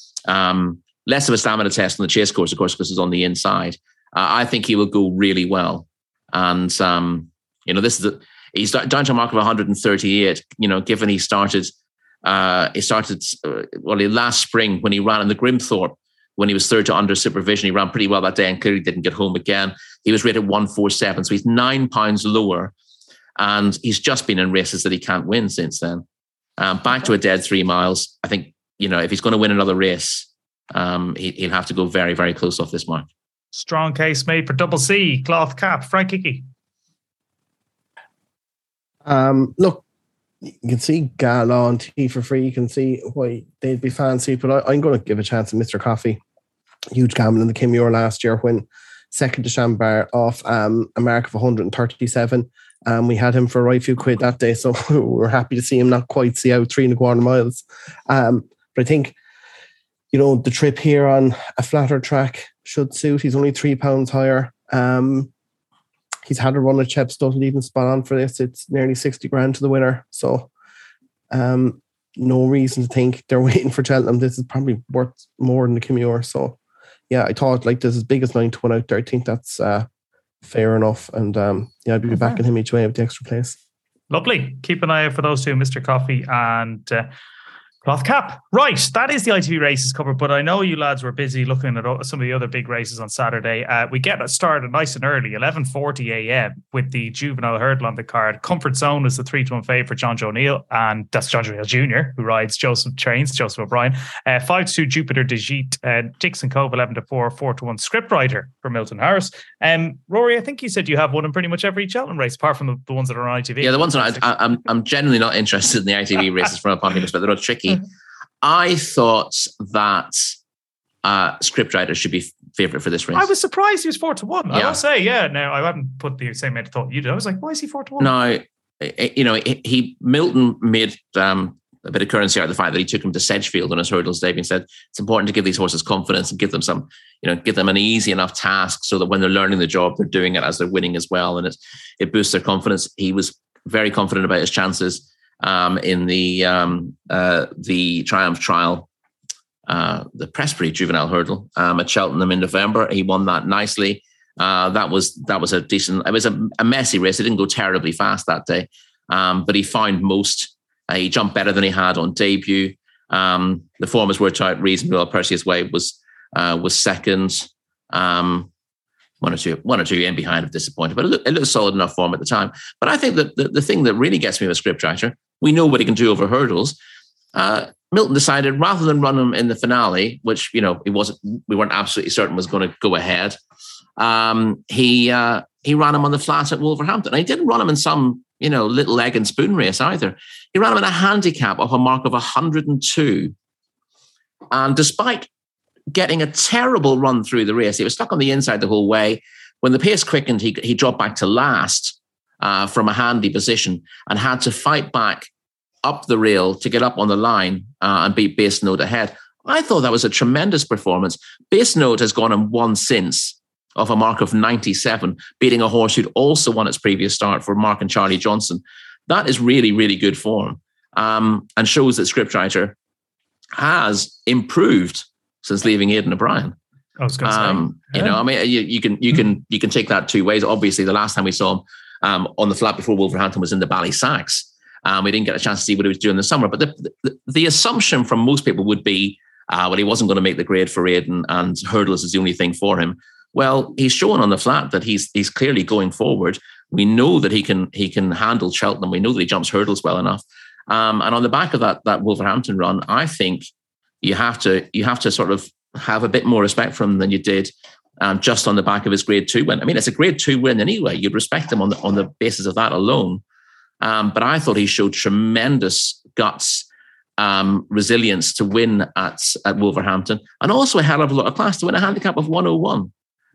S3: Um, Less of a stamina test on the chase course, of course, because it's on the inside. Uh, I think he will go really well. And, um, you know, this is the, he's down to a mark of one thirty-eight, you know, given he started, uh, he started, uh, well, last spring when he ran in the Grimthorpe, when he was third to under supervision, he ran pretty well that day and clearly didn't get home again. He was rated one forty-seven, so he's nine pounds lower. And he's just been in races that he can't win since then. Um, back to a dead three miles. I think, you know, if he's going to win another race, Um, he, he'll have to go very, very close off this mark.
S2: Strong case made for double C, Cloth Cap. Frank Hickey.
S4: Um, look, you can see Gala on T for free. You can see why they'd be fancy, but I, I'm going to give a chance to Mister Coffey. Huge gamble in the Kimure last year when second to Shambar off um, a mark of one thirty-seven. Um, we had him for a right few quid that day, so we were happy to see him not quite see out three and a quarter miles. Um, but I think, you know, the trip here on a flatter track should suit. He's only three pounds higher. Um, he's had a run at Chepstow, even spot on for this. It's nearly sixty grand to the winner. So um, no reason to think they're waiting for Cheltenham. This is probably worth more than the Kimure. So yeah, I thought like this is big as nine to one out there. I think that's uh, fair enough. And um, yeah, I'd be okay. backing him each way with the extra place.
S2: Lovely. Keep an eye out for those two, Mister Coffee and uh, Cloth Cap. Right, that is the I T V races covered, but I know you lads were busy looking at some of the other big races on Saturday. Uh, we get started nice and early, eleven forty a.m. with the juvenile hurdle on the card. Comfort Zone is the three to one favourite for John Joe Neal, and that's John Joe Neal Junior, who rides Joseph Trains, Joseph O'Brien. Uh, five to two Jupiter de Gite, uh, Dixon Cove eleven to four, four to one Scriptwriter for Milton Harris. Um, Rory, I think you said you have one in pretty much every Cheltenham race, apart from the, the ones that are on I T V.
S3: Yeah, the ones that I, I, I'm I'm generally not interested in the I T V races from a punting perspective. They're not tricky. I thought that uh, Scriptwriter should be favourite for this race.
S2: I was surprised he was four to one.
S3: Yeah.
S2: I will say, yeah. Now I haven't put the same amount of thought you did. I was like, why is he four to one?
S3: Now, you know, he Milton made um, a bit of currency out of the fact that he took him to Sedgefield on his hurdles debut and said it's important to give these horses confidence and give them some, you know, give them an easy enough task so that when they're learning the job, they're doing it as they're winning as well, and it it boosts their confidence. He was very confident about his chances. Um, in the um, uh, the Triumph Trial, uh, the Prestbury Juvenile Hurdle um, at Cheltenham in November, he won that nicely. Uh, that was that was a decent. It was a, a messy race. It didn't go terribly fast that day, um, but he found most. Uh, he jumped better than he had on debut. Um, the form has worked out reasonably well. Perseus Way was uh, was second. Um, One or two, one or two in behind of disappointed, but it looked, it looked solid enough form at the time. But I think that the, the thing that really gets me with Scriptwriter, we know what he can do over hurdles. Uh, Milton decided rather than run him in the finale, which you know it wasn't, we weren't absolutely certain was going to go ahead. Um, he uh, he ran him on the flat at Wolverhampton. And he didn't run him in some you know little leg and spoon race either. He ran him in a handicap of a mark of one hundred two, and despite getting a terrible run through the race, he was stuck on the inside the whole way. When the pace quickened, he he dropped back to last uh, from a handy position and had to fight back up the rail to get up on the line uh, and beat Base Note ahead. I thought that was a tremendous performance. Base Note has gone and won since of a mark of ninety-seven, beating a horse who'd also won its previous start for Mark and Charlie Johnson. That is really, really good form um, and shows that Scriptwriter has improved since leaving Aidan O'Brien.
S2: I was going to
S3: um,
S2: say,
S3: you know, I mean, you, you can you can you can take that two ways. Obviously, the last time we saw him um, on the flat before Wolverhampton was in the Ballysacks. Um, we didn't get a chance to see what he was doing in the summer. But the the, the assumption from most people would be, uh, well, he wasn't going to make the grade for Aidan, and hurdles is the only thing for him. Well, he's shown on the flat that he's he's clearly going forward. We know that he can he can handle Cheltenham. We know that he jumps hurdles well enough. Um, and on the back of that that Wolverhampton run, I think you have to you have to sort of have a bit more respect for him than you did um, just on the back of his grade two win. I mean, it's a grade two win anyway. You'd respect him on the on the basis of that alone. Um, but I thought he showed tremendous guts, um, resilience to win at, at Wolverhampton, and also a hell of a lot of class to win a handicap of one oh one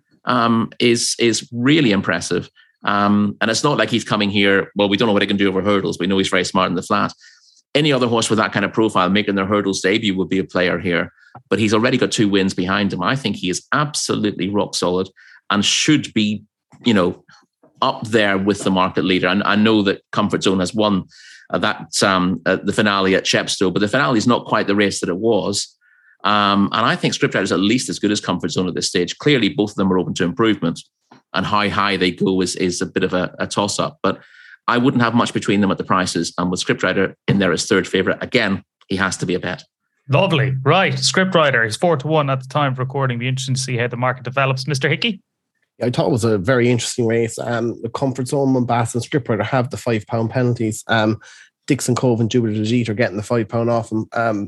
S3: um, is is really impressive. Um, and it's not like he's coming here, well, we don't know what he can do over hurdles. We know he's very smart in the flat. Any other horse with that kind of profile making their hurdles debut would be a player here. But he's already got two wins behind him. I think he is absolutely rock solid and should be, you know, up there with the market leader. And I know that Comfort Zone has won uh, that um, uh, the finale at Chepstow, but the finale is not quite the race that it was. Um, and I think Scriptwriter is at least as good as Comfort Zone at this stage. Clearly, both of them are open to improvement, and how high they go is, is a bit of a, a toss-up. But I wouldn't have much between them at the prices. And with Scriptwriter in there as third favourite, again, he has to be a bet.
S2: Lovely. Right. Scriptwriter is four to one at the time of recording. Be interesting to see how the market develops. Mister Hickey?
S4: I thought it was a very interesting race. Um, the Comfort Zone, Mombasa and Scriptwriter have the five pound penalties. Um, Dixon Cove and Jupiter de Gite are getting the five pound off them. Um,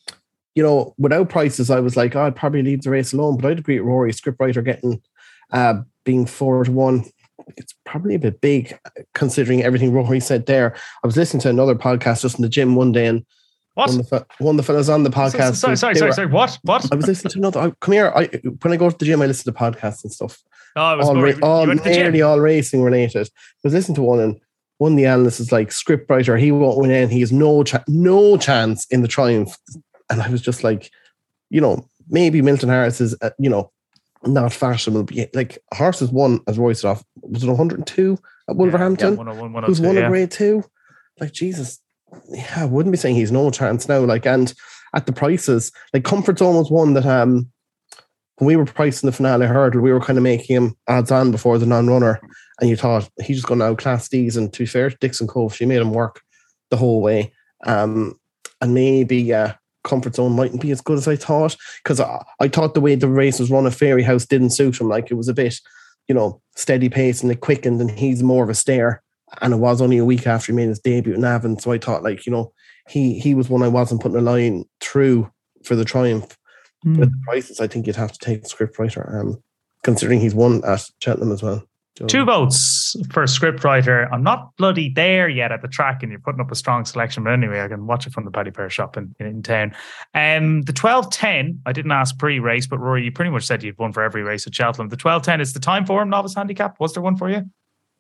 S4: you know, without prices, I was like, oh, I'd probably leave the race alone. But I'd agree with Rory. Scriptwriter getting uh, being four to one. It's probably a bit big considering everything Rory said there. I was listening to another podcast just in the gym one day, and
S2: What?
S4: One of the, one of the fellas on the podcast.
S2: Sorry, sorry, sorry,
S4: were,
S2: sorry. What? What?
S4: I was listening to another. I, come here. I, when I go to the gym, I listen to podcasts and stuff.
S2: Oh, it was
S4: all,
S2: more,
S4: ra- all nearly all racing related. I was listening to one, and one of the analysts is like, Scriptwriter, he won't win in. He has no cha- no chance in the Triumph. And I was just like, you know, maybe Milton Harris is, uh, you know, not fashionable. But like horses won, as Roy said off, was it one hundred two at Wolverhampton?
S2: Yeah, yeah,
S4: who's won
S2: yeah.
S4: a grade two? Like, Jesus. Yeah, I wouldn't be saying he's no chance now. Like, and at the prices, like Comfort Zone was one that um when we were pricing the finale hurdle, we were kind of making him odds on before the non-runner. and you thought he's just going to outclass these. And to be fair, Dixon Cove, she made him work the whole way. Um, and maybe uh, Comfort Zone mightn't be as good as I thought, because I, I thought the way the race was run at Fairyhouse didn't suit him. Like, it was a bit, you know, steady pace and it quickened, and he's more of a stayer. And it was only a week after he made his debut in Avon. So I thought, like, you know, he he was one I wasn't putting a line through for the Triumph. Mm. But the prices, I think you'd have to take Scriptwriter, um, considering he's won at Cheltenham as well. So,
S2: two votes for Scriptwriter. I'm not bloody there yet at the track, and you're putting up a strong selection. But anyway, I can watch it from the Paddy Power shop in, in, in town. Um, the twelve ten, I didn't ask pre-race, but Rory, you pretty much said you'd won for every race at Cheltenham. The twelve ten is the time for him, novice handicap. Was there one for you?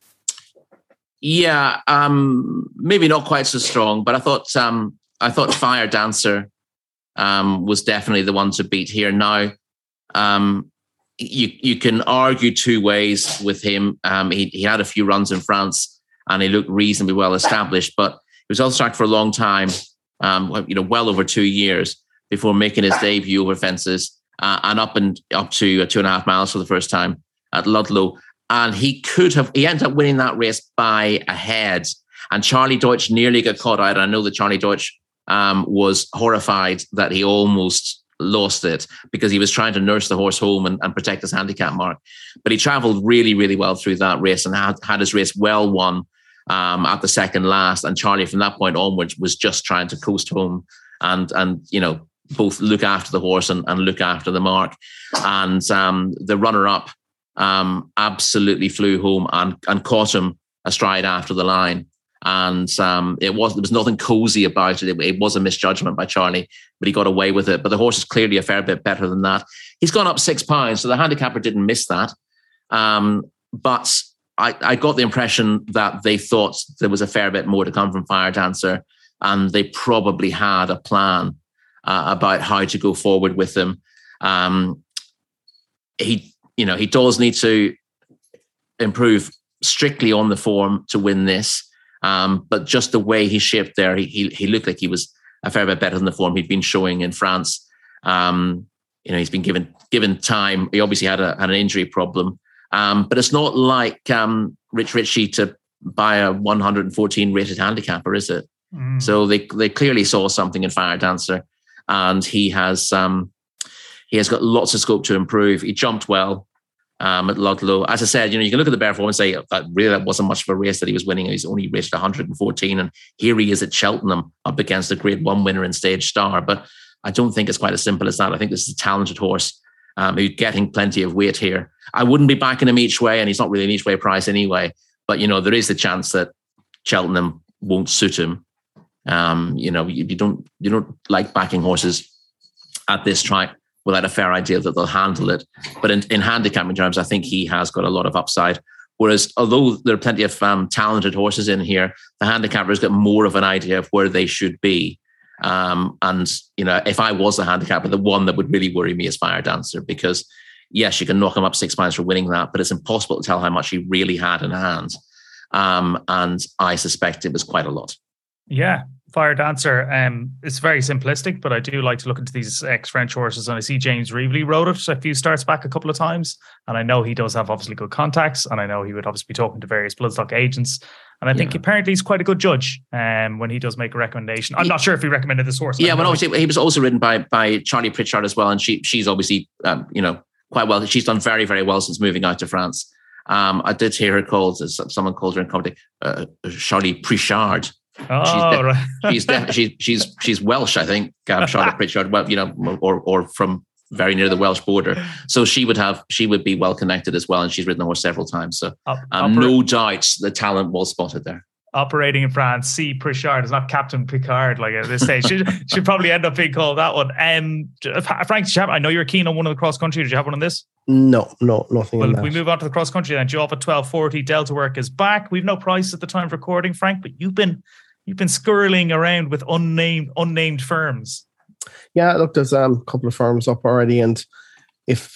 S3: Yeah, um, maybe not quite so strong, but I thought um, I thought Fire Dancer um, was definitely the one to beat here. Now, um, you you can argue two ways with him. Um, he he had a few runs in France and he looked reasonably well established, but he was also tracked for a long time, um, you know, well over two years before making his debut over fences uh, and up and up to uh, two and a half miles for the first time at Ludlow. And he could have, he ended up winning that race by a head. And Charlie Deutsch nearly got caught out. I know that Charlie Deutsch um, was horrified that he almost lost it because he was trying to nurse the horse home and, and protect his handicap mark. But he travelled really, really well through that race and had, had his race well won um, at the second last. And Charlie, from that point onwards, was just trying to coast home and, and you know, both look after the horse and, and look after the mark. And um, the runner-up, um absolutely flew home and and caught him astride after the line, and um it was there was nothing cozy about it. it it was a misjudgment by Charlie, but he got away with it. But the horse is clearly a fair bit better than that. He's gone up six pounds, so the handicapper didn't miss that, um but I, I got the impression that they thought there was a fair bit more to come from Fire Dancer, and they probably had a plan uh, about how to go forward with him. um he You know, he does need to improve strictly on the form to win this. Um, but just the way he shaped there, he, he he looked like he was a fair bit better than the form he'd been showing in France. Um, you know, he's been given given time. He obviously had a had an injury problem. Um, but it's not like um, Rich Ritchie to buy a one hundred fourteen rated handicapper, is it? Mm. So they they clearly saw something in Fire Dancer, and he has um, he has got lots of scope to improve. He jumped well um, at Ludlow. As I said, you know, you can look at the bare form and say that really that wasn't much of a race that he was winning. He's only raced one hundred fourteen, and here he is at Cheltenham up against a Grade One winner in Stage Star. But I don't think it's quite as simple as that. I think this is a talented horse um, who's getting plenty of weight here. I wouldn't be backing him each way, and he's not really an each way price anyway. But you know, there is the chance that Cheltenham won't suit him. Um, you know, you, you don't you don't like backing horses at this track without a fair idea that they'll handle it. But in, in handicapping terms, I think he has got a lot of upside. Whereas, although there are plenty of um, talented horses in here, the handicapper's got more of an idea of where they should be. Um, and, you know, if I was the handicapper, the one that would really worry me is Fire Dancer, because, yes, you can knock him up six pounds for winning that, but it's impossible to tell how much he really had in hand. Um, and I suspect it was quite a lot.
S2: Yeah. Fire Dancer, um, it's very simplistic, but I do like to look into these ex-French horses, and I see James Reevely rode it a few starts back a couple of times, and I know he does have obviously good contacts, and I know he would obviously be talking to various bloodstock agents, and I think yeah. apparently he's quite a good judge um, when he does make a recommendation. I'm not sure if he recommended this horse.
S3: Yeah, but obviously he was also ridden by by Charlie Pritchard as well, and she she's obviously um, you know quite well. She's done very very well since moving out to France. Um, I did hear her called, someone called her in comedy, uh, Charlie Pritchard.
S2: Oh,
S3: she's, de-
S2: right.
S3: she's, de- she's she's she's Welsh, I think. Um, Charlotte Pritchard, well, you know, or or from very near the Welsh border. So she would have she would be well connected as well, and she's ridden the horse several times. So um, Oper- no doubt the talent was spotted there.
S2: Operating in France, C. Pritchard is not Captain Picard. Like at this stage, should should probably end up being called that one. Um, Frank, did you have, I know you're keen on one of the cross country. Did you have one on this?
S4: No, no, nothing.
S2: Well, we move on to the cross country then. Joe at twelve forty. Delta Work is back. We've no price at the time of recording, Frank, but you've been. You've been skirling around with unnamed unnamed firms.
S4: Yeah, look, there's um, a couple of firms up already, and if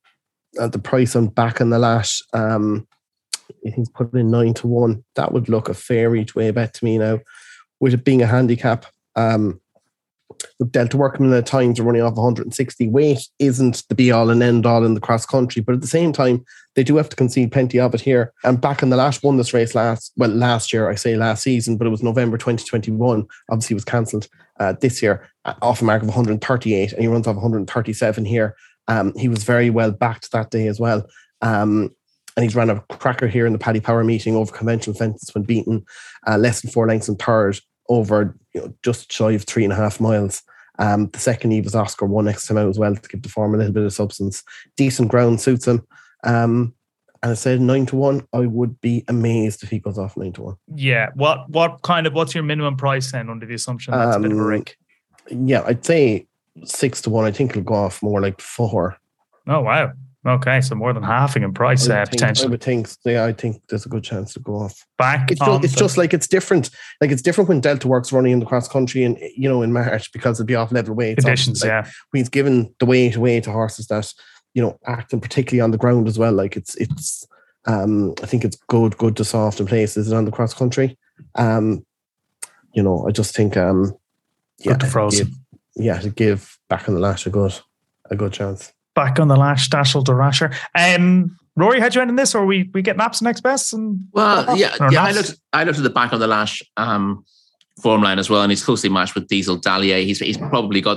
S4: at the price on Back in the Lash, um, I think put it in nine to one, that would look a fair each way bet to me now. With it being a handicap, um, the Delta Workman at times are running off one hundred sixty. Weight isn't the be all and end all in the cross country, but at the same time, they do have to concede plenty of it here. And Back on the Lash won this race last, well, last year, I say last season, but it was November twenty twenty-one. Obviously, it was cancelled uh, this year off a mark of one hundred thirty-eight, and he runs off one hundred thirty-seven here. Um, he was very well backed that day as well. Um, and he's ran a cracker here in the Paddy Power meeting over conventional fences when beaten, uh, less than four lengths in third, over you know, just shy of three and a half miles. Um, the second Eve was Oscar, one next time out as well to give the form a little bit of substance. Decent ground suits him. Um, and I said nine to one. I would be amazed if he goes off nine to one.
S2: Yeah. What what kind of what's your minimum price then under the assumption that's um, a bit of a rink?
S4: Yeah, I'd say six to one. I think it'll go off more like four.
S2: Oh wow. Okay, so more than halving in price uh,
S4: think,
S2: potentially.
S4: I would think, yeah, I think there's a good chance to go off.
S2: Back
S4: it's,
S2: on
S4: just, it's
S2: the...
S4: just like it's different. Like it's different when Delta Works running in the cross country and you know in March because it'll be off level weight.
S2: Conditions,
S4: like,
S2: yeah.
S4: When he's given the weight away to horses that you know acting particularly on the ground as well. Like it's it's. Um, I think it's good, good to soft in places on the cross country. Um, you know, I just think um, yeah,
S2: good to frozen.
S4: Give, yeah, to give Back on the Lash a good a good chance.
S2: Back on the Lash, Dashel to Rasher. Um, Rory, had you end in this, or we we get naps next best? And
S3: well, yeah, yeah. I looked, I looked at the Back on the Lash um, form line as well, and he's closely matched with Diesel Dallier. He's he's probably got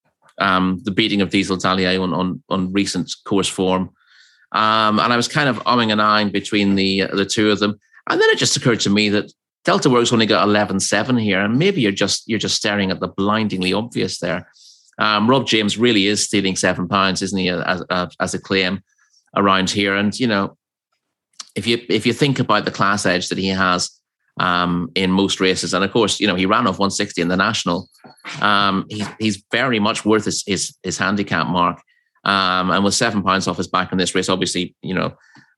S3: um, the beating of Diesel Dallier on on on recent course form. Um, and I was kind of umming and ahhing between the uh, the two of them, and then it just occurred to me that Delta Works only got eleven seven here, and maybe you're just you're just staring at the blindingly obvious there. Um, Rob James really is stealing seven pounds, isn't he, as, as, as a claim around here? And you know, if you if you think about the class edge that he has um, in most races, and of course, you know, he ran off one sixty in the national. Um, he's he's very much worth his his, his handicap mark. Um, and with seven pounds off his back in this race, obviously, you know,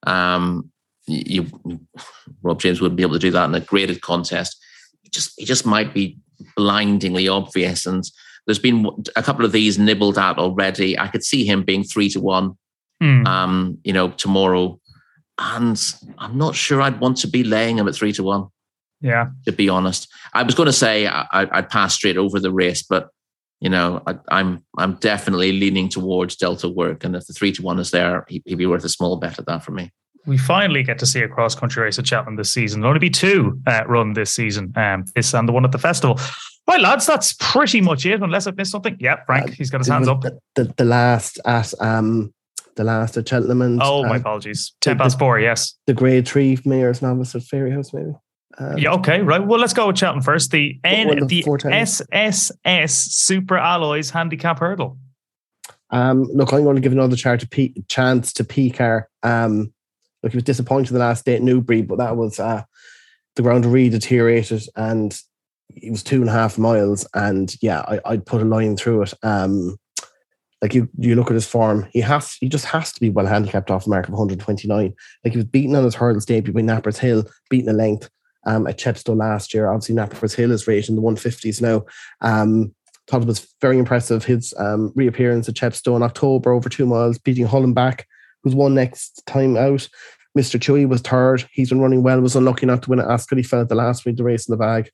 S3: um, you, you Rob James wouldn't be able to do that in a graded contest. He just he just might be blindingly obvious, and there's been a couple of these nibbled at already. I could see him being three to one, mm. um, you know, tomorrow, and I'm not sure I'd want to be laying him at three to one.
S2: Yeah,
S3: to be honest, I was going to say I, I'd pass straight over the race, but. You know, I, I'm I'm definitely leaning towards Delta Work, and if the three to one is there, he, he'd be worth a small bet at that for me.
S2: We finally get to see a cross country race at Cheltenham this season. There'll only be two uh, run this season. Um, this and the one at the festival. Right, lads, that's pretty much it. Unless I've missed something. Yeah, Frank, uh, he's got his hands up.
S4: The, the, the last at um the last at Cheltenham. And,
S2: oh, my
S4: um,
S2: apologies. Ten past four. Yes,
S4: the Grade Three Mayor's Novice at Fairyhouse, maybe.
S2: Um, yeah, okay, right. Well, let's go with Cheltenham first. The N, the S S S Super Alloys Handicap Hurdle.
S4: Um, look, I'm going to give another chance to P- chance to P-Car. Um, look, he was disappointed the last day at Newbury, but that was uh, the ground really deteriorated, and it was two and a half miles. And yeah, I, I'd put a line through it. Um, like you, you look at his form, he has, he just has to be well handicapped off a mark of one hundred twenty-nine. Like he was beaten on his hurdles debut by Nappers Hill, beaten a length. Um, at Chepstow last year. Obviously, Nappers Hill is rated in the one fifties now. Um, thought it was very impressive, his um, reappearance at Chepstow in October over two miles, beating Hullenbach, who's won next time out. Mister Chewy was third. He's been running well, was unlucky not to win at Ascot. He fell at the last week, the race in the bag.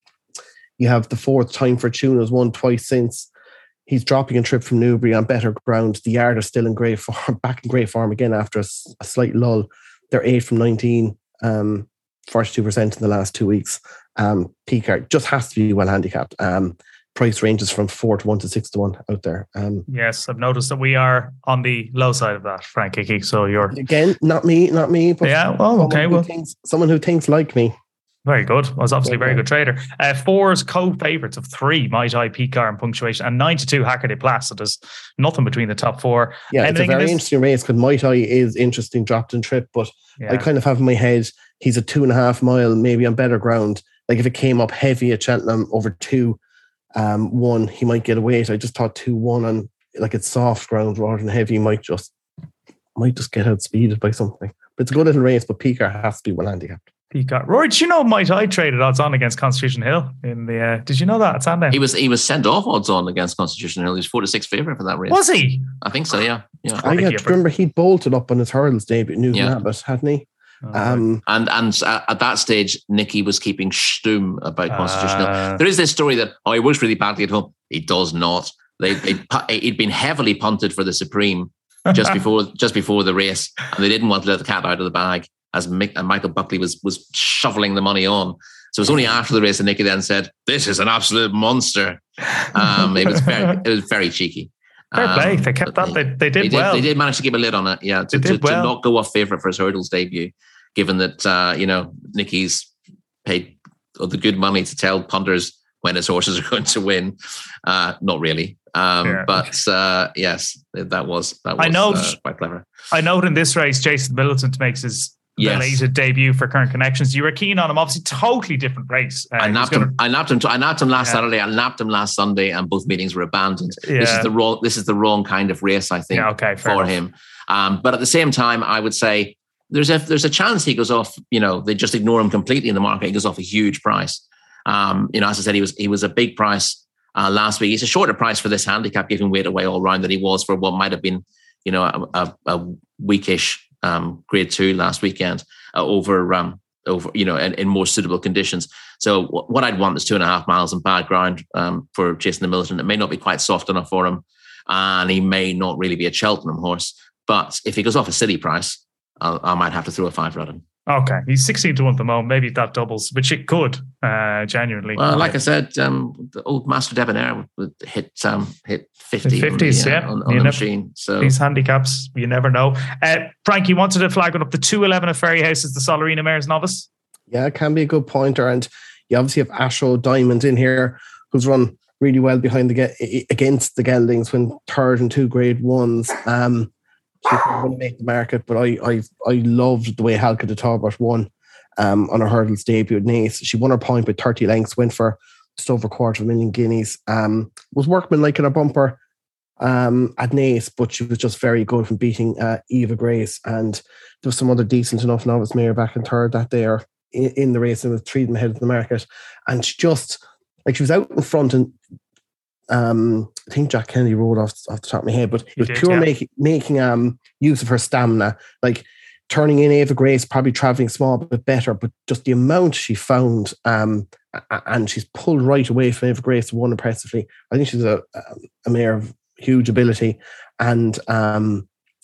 S4: You have the fourth Time for Tune, has won twice since. He's dropping a trip from Newbury on better ground. The Yard are still in great form, back in great form again after a, a slight lull. They're eight from nineteen. Um, forty-two percent in the last two weeks. Um, P-Car just has to be well handicapped. Um, price ranges from four to one to six to one out there. Um,
S2: yes, I've noticed that we are on the low side of that, Frank Hickey. So you're
S4: again, not me, not me. But
S2: yeah, well, okay, well,
S4: thinks, someone who thinks like me.
S2: Very good. Well, it's obviously a very good trader. Uh, four's co-favourites of three, Might Eye, P-Car and Punctuation, and ninety-two Hacker de Place. So there's nothing between the top four.
S4: Yeah,
S2: Anything
S4: it's a very
S2: in
S4: interesting race because Might Eye is interesting, dropped in trip, but
S2: yeah.
S4: I kind of have in my head he's a two and a half mile, maybe on better ground. Like if it came up heavy at Cheltenham over two, um, one, he might get away. I just thought two one on like it's soft ground rather than heavy. Might just might just get outspeeded by something. But it's a good little race. But P-Car has to be well handicapped.
S2: P-Car. Rory, did you know Might Eye traded odds on against Constitution Hill in the? Uh, did you know that? It's on there.
S3: He was he was sent off odds on against Constitution Hill. He was four to six favourite for that race.
S2: Was he?
S3: I think so. Yeah, yeah.
S4: I, I remember he bolted up on his hurdles debut at Newton
S3: yeah.
S4: Abbott, hadn't he?
S2: Oh,
S4: Um,
S3: And and uh, at that stage, Nicky was keeping stum about constitutional.
S2: Uh.
S3: There is this story that, oh, he works really badly at home. He does not. They, they he'd been heavily punted for the Supreme just before just before the race, and they didn't want to let the cat out of the bag as Mick, and Michael Buckley was was shoveling the money on. So it was only after the race that Nicky then said, "This is an absolute monster." Um, it was very it was very cheeky.
S2: Fair play.
S3: Um,
S2: They kept that. They, they did
S3: they
S2: well.
S3: Did, they did manage to keep a lid on it. Yeah, to,
S2: They
S3: to,
S2: did well.
S3: to not go off favourite for his hurdles debut, given that uh, you know Nicky's paid the good money to tell punters when his horses are going to win. Uh, not really, um,
S2: Yeah.
S3: but uh, yes, that was that was
S2: I know.
S3: uh, quite clever.
S2: I note in this race, Jason Militant makes his
S3: Yes.
S2: belated debut for Current Connections. You were keen on him, obviously, totally different race. Uh,
S3: I
S2: he's
S3: napped
S2: gonna-
S3: him. I napped him. I napped him last
S2: Yeah.
S3: Saturday. I napped him last Sunday, and both meetings were abandoned. This
S2: Yeah.
S3: is the wrong. This is the wrong kind of race, I think,
S2: Yeah, okay, fair
S3: for
S2: enough.
S3: him. Um, but at the same time, I would say there's a there's a chance he goes off. You know, they just ignore him completely in the market. He goes off a huge price. Um, you know, as I said, he was he was a big price uh, last week. He's a shorter price for this handicap, giving weight away all round than he was for what might have been, you know, a, a, a weakish um, grade two last weekend uh, over. Um, over, you know, in, in more suitable conditions. So w- what I'd want is two and a half miles in bad ground um, for Jason the Militant. It may not be quite soft enough for him, and he may not really be a Cheltenham horse. But if he goes off a city price, I'll, I might have to throw a five at him.
S2: Okay, he's sixteen to one at the moment. Maybe that doubles, which it could, uh, genuinely.
S3: Well, like I said, um, the old Master Debonair would, would hit um, hit fifty,
S2: fifties,
S3: on the, uh,
S2: yeah.
S3: on,
S2: You
S3: on the
S2: never-
S3: machine. So
S2: These handicaps, you never know. Uh, Frank, you wanted to flag up the two eleven of Ferry House as the Solarina Mares novice?
S4: Yeah, it can be a good pointer. And you obviously have Ashrow Diamond in here, who's run really well behind the ge- against the Geldings when third and two grade ones. Um, she's not going to make the market, but I I I loved the way Halka de Talbot won um, on her hurdles debut at Naas. She won her point by thirty lengths, went for just over a quarter of a million guineas. Um, was workmanlike in her bumper um, at Naas, but she was just very good from beating uh, Eva Grace. And there was some other decent enough novice mare back in third that day, or in, in the race, and was three of them ahead of the market. And she just, like, she was out in front, and um, I think Jack Kennedy rode off, off the top of my head, but it
S2: He
S4: was
S2: did,
S4: pure
S2: yeah.
S4: making making um use of her stamina, like turning in Eva Grace, probably traveling small bit better, but just the amount she found, um, a- and she's pulled right away from Eva Grace, won impressively. I think she's a, a mare of huge ability, and um,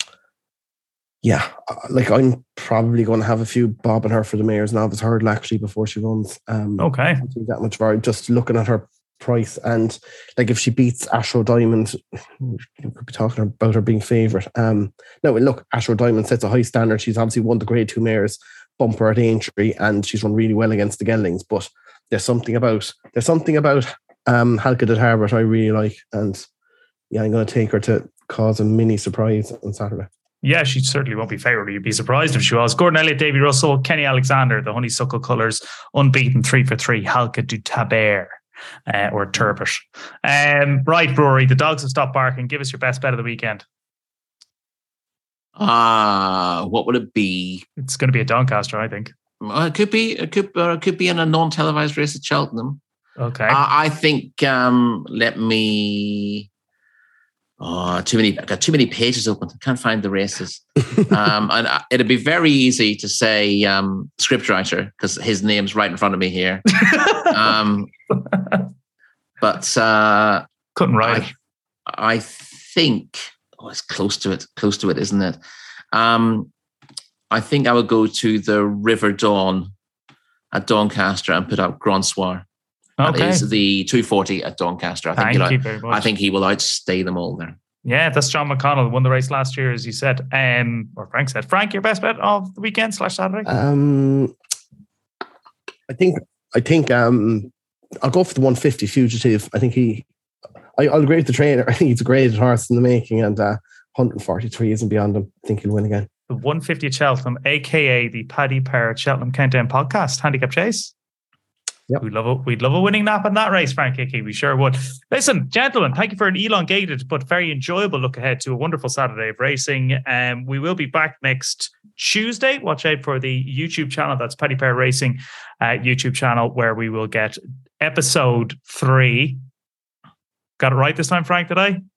S4: yeah, like I'm probably going to have a few bobbing her for the mare's novice hurdle actually before she runs. Um,
S2: Okay.
S4: I don't think that much for her, just looking at her price, and like if she beats Ashrow Diamond, you could be talking about her being favourite. Um, no, look, Ashrow Diamond sets a high standard. She's obviously won the grade two mares bumper at Aintree, and she's run really well against the Geldings. But there's something about there's something about um, Halka de Talbot I really like, and yeah, I'm going to take her to cause a mini surprise on Saturday.
S2: Yeah, she certainly won't be favourite. You'd be surprised if she was. Gordon Elliott, Davy Russell, Kenny Alexander, the honeysuckle colours, unbeaten three for three. Halka du Taber, uh, or Turbot. Um, right, Rory, the dogs have stopped barking. Give us your best bet of the weekend.
S3: ah, what would it be?
S2: It's going to be a Doncaster, I think.
S3: Uh, it could be. It could. Or it could be in a non-televised race at Cheltenham.
S2: Okay.
S3: I, I think. Um, let me. Oh, too many! I've got too many pages open. I can't find the races. um, and I- it'd be very easy to say um, scriptwriter because his name's right in front of me here. um, but uh,
S2: Couldn't write it.
S3: I, I think. Oh, it's close to it. Close to it, isn't it? Um, I think I would go to the River Dawn at Doncaster and put up Grand Soir. That
S2: Okay.
S3: is the two forty at Doncaster. I think,
S2: Thank
S3: he'll
S2: you
S3: out-
S2: very much.
S3: I think he will outstay them all there.
S2: Yeah, that's John McConnell, won the race last year, as you said. Um, or Frank said. Frank, your best bet of the weekend slash Saturday?
S4: Um, I think I think um, I'll go for the one fifty Fugitive. I think he. I, I'll agree with the trainer. I think he's a great horse in the making, and uh, one forty-three isn't beyond him. I think he'll win again.
S2: The one fifty at Cheltenham, aka the Paddy Power Cheltenham Countdown podcast, Handicap Chase.
S4: Yep.
S2: We'd love a we'd love a winning nap in that race, Frank Hickey. We sure would. Listen, gentlemen, thank you for an elongated but very enjoyable look ahead to a wonderful Saturday of racing. Um, we will be back next Tuesday. Watch out for the YouTube channel. That's Paddy Power Racing uh, YouTube channel, where we will get episode three. Got it right this time, Frank, did I?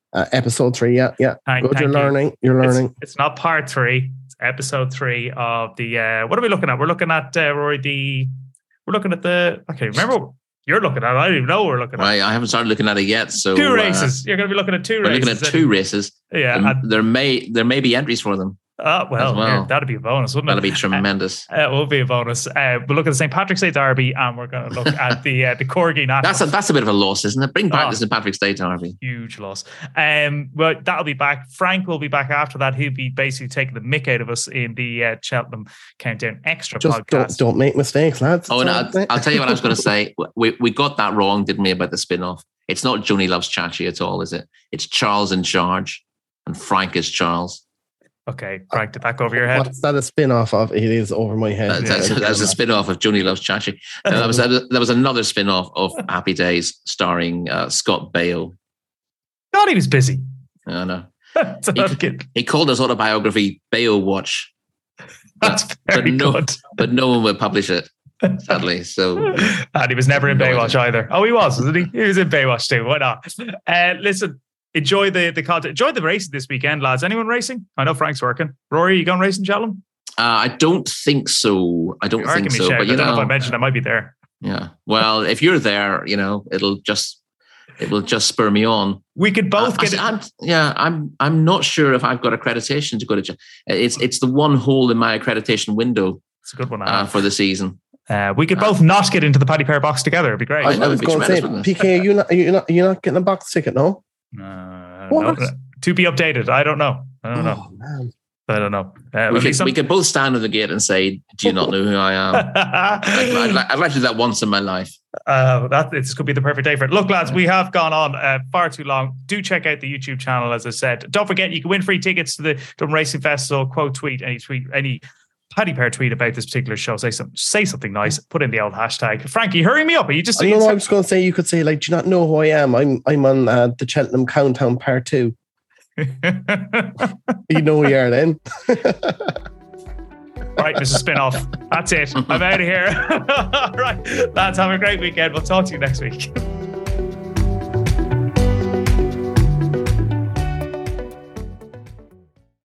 S4: Uh, episode three, yeah, yeah.
S2: Thank,
S4: Good,
S2: thank
S4: you're
S2: you.
S4: learning. You're learning.
S2: It's, it's not part three. It's episode three of the. Uh, what are we looking at? We're looking at uh, Rory. The we're looking at the. Okay, remember you're looking at. It. I don't even know what we're looking at.
S3: Right, I haven't started looking at it yet. So
S2: two
S3: uh,
S2: races. You're going to be looking at two
S3: we're
S2: races.
S3: looking at two races.
S2: Yeah,
S3: Um,
S2: and,
S3: there may there may be entries for them.
S2: uh, well,
S3: as well.
S2: yeah, that'd be a bonus, wouldn't
S3: That'll
S2: it?
S3: be tremendous.
S2: Uh, it will be a bonus. Uh, we'll look at the Saint Patrick's Day Derby, and we're going to look at the uh, the Corgi National.
S3: That's a that's a bit of a loss, isn't it? Bring back
S2: Oh.
S3: the Saint Patrick's Day Derby.
S2: Huge loss. Um, but that'll be back. Frank will be back after that. He'll be basically taking the mick out of us in the uh, Cheltenham Countdown Extra
S4: Just
S2: podcast.
S4: don't, don't make mistakes, lads.
S3: Oh,
S4: That's
S3: no,
S4: all I'm
S3: I'll,
S4: saying.
S3: I'll tell you what I was going to say. We we got that wrong, didn't we, about the spin-off? It's not Joni Loves Chachi at all, is it? It's Charles in charge, and Frank is Charles.
S2: Okay, Frank, did that go over your head?
S4: What's that a spin off of? It is over my head.
S3: That, that's,
S4: Yeah,
S3: that's a spin-off of Joni Loves Chachi. And there was there was another spin-off of Happy Days starring uh, Scott Baio.
S2: God, he was busy.
S3: I know.
S2: So
S3: He-
S2: good.
S3: He called his autobiography Baio Watch,
S2: That's
S3: but
S2: very
S3: no,
S2: good.
S3: but no one will publish it, sadly. So
S2: And he was never in
S3: No
S2: Baywatch
S3: idea.
S2: either. Oh, he was, wasn't he? He was in Baywatch too. Why not? Uh, listen, enjoy the the content. Enjoy the racing this weekend, lads. Anyone racing? I know Frank's working. Rory, you going racing, Cheltenham?
S3: uh, I don't think so. I don't
S2: You're
S3: think
S2: asking me,
S3: so.
S2: Shaq.
S3: But
S2: I
S3: you
S2: don't know if I
S3: know,
S2: mentioned I might be there.
S3: yeah. Well, if you're there, you know, it'll just it will just spur me on.
S2: We could both
S3: Uh,
S2: get
S3: I, I'm, yeah, I'm. I'm not sure if I've got accreditation to go to. Ch- It's it's the one hole in my accreditation window
S2: It's a good one.
S3: uh,
S2: Uh,
S3: for the season.
S2: uh, we could both not get into the Paddy Pair box together. It'd be great.
S4: I,
S3: that
S4: I
S3: would
S4: was
S3: be
S4: going to say,
S3: tremendous,
S4: P K, are you not, are you not, you're not getting a box ticket, no?
S2: Uh,
S4: What?
S2: no, to be updated. I don't know. I don't know.
S4: Oh, man.
S2: I don't know. Uh,
S3: We
S2: at
S3: could,
S2: least
S3: we could both stand at the gate and say, "Do you not know who I am?" I'd, I'd, like, I'd like to do that once in my life.
S2: Uh, that this could be the perfect day for it. Look, lads, we have gone on uh, far too long. Do check out the YouTube channel, as I said. Don't forget, you can win free tickets to the Dublin Racing Festival. Quote tweet any tweet any Paddy Pair tweet about this particular show. Say some say something nice. Put in the old hashtag. Frankie, hurry me up. Are you just?
S4: I know. I was going to say you could say like, do you not know who I am? I'm I'm on uh, the Cheltenham Countdown Part Two. You know who you are then.
S2: Right, Mister Spinoff. That's it. I'm out of here. All right, lads, have a great weekend. We'll talk to you next week.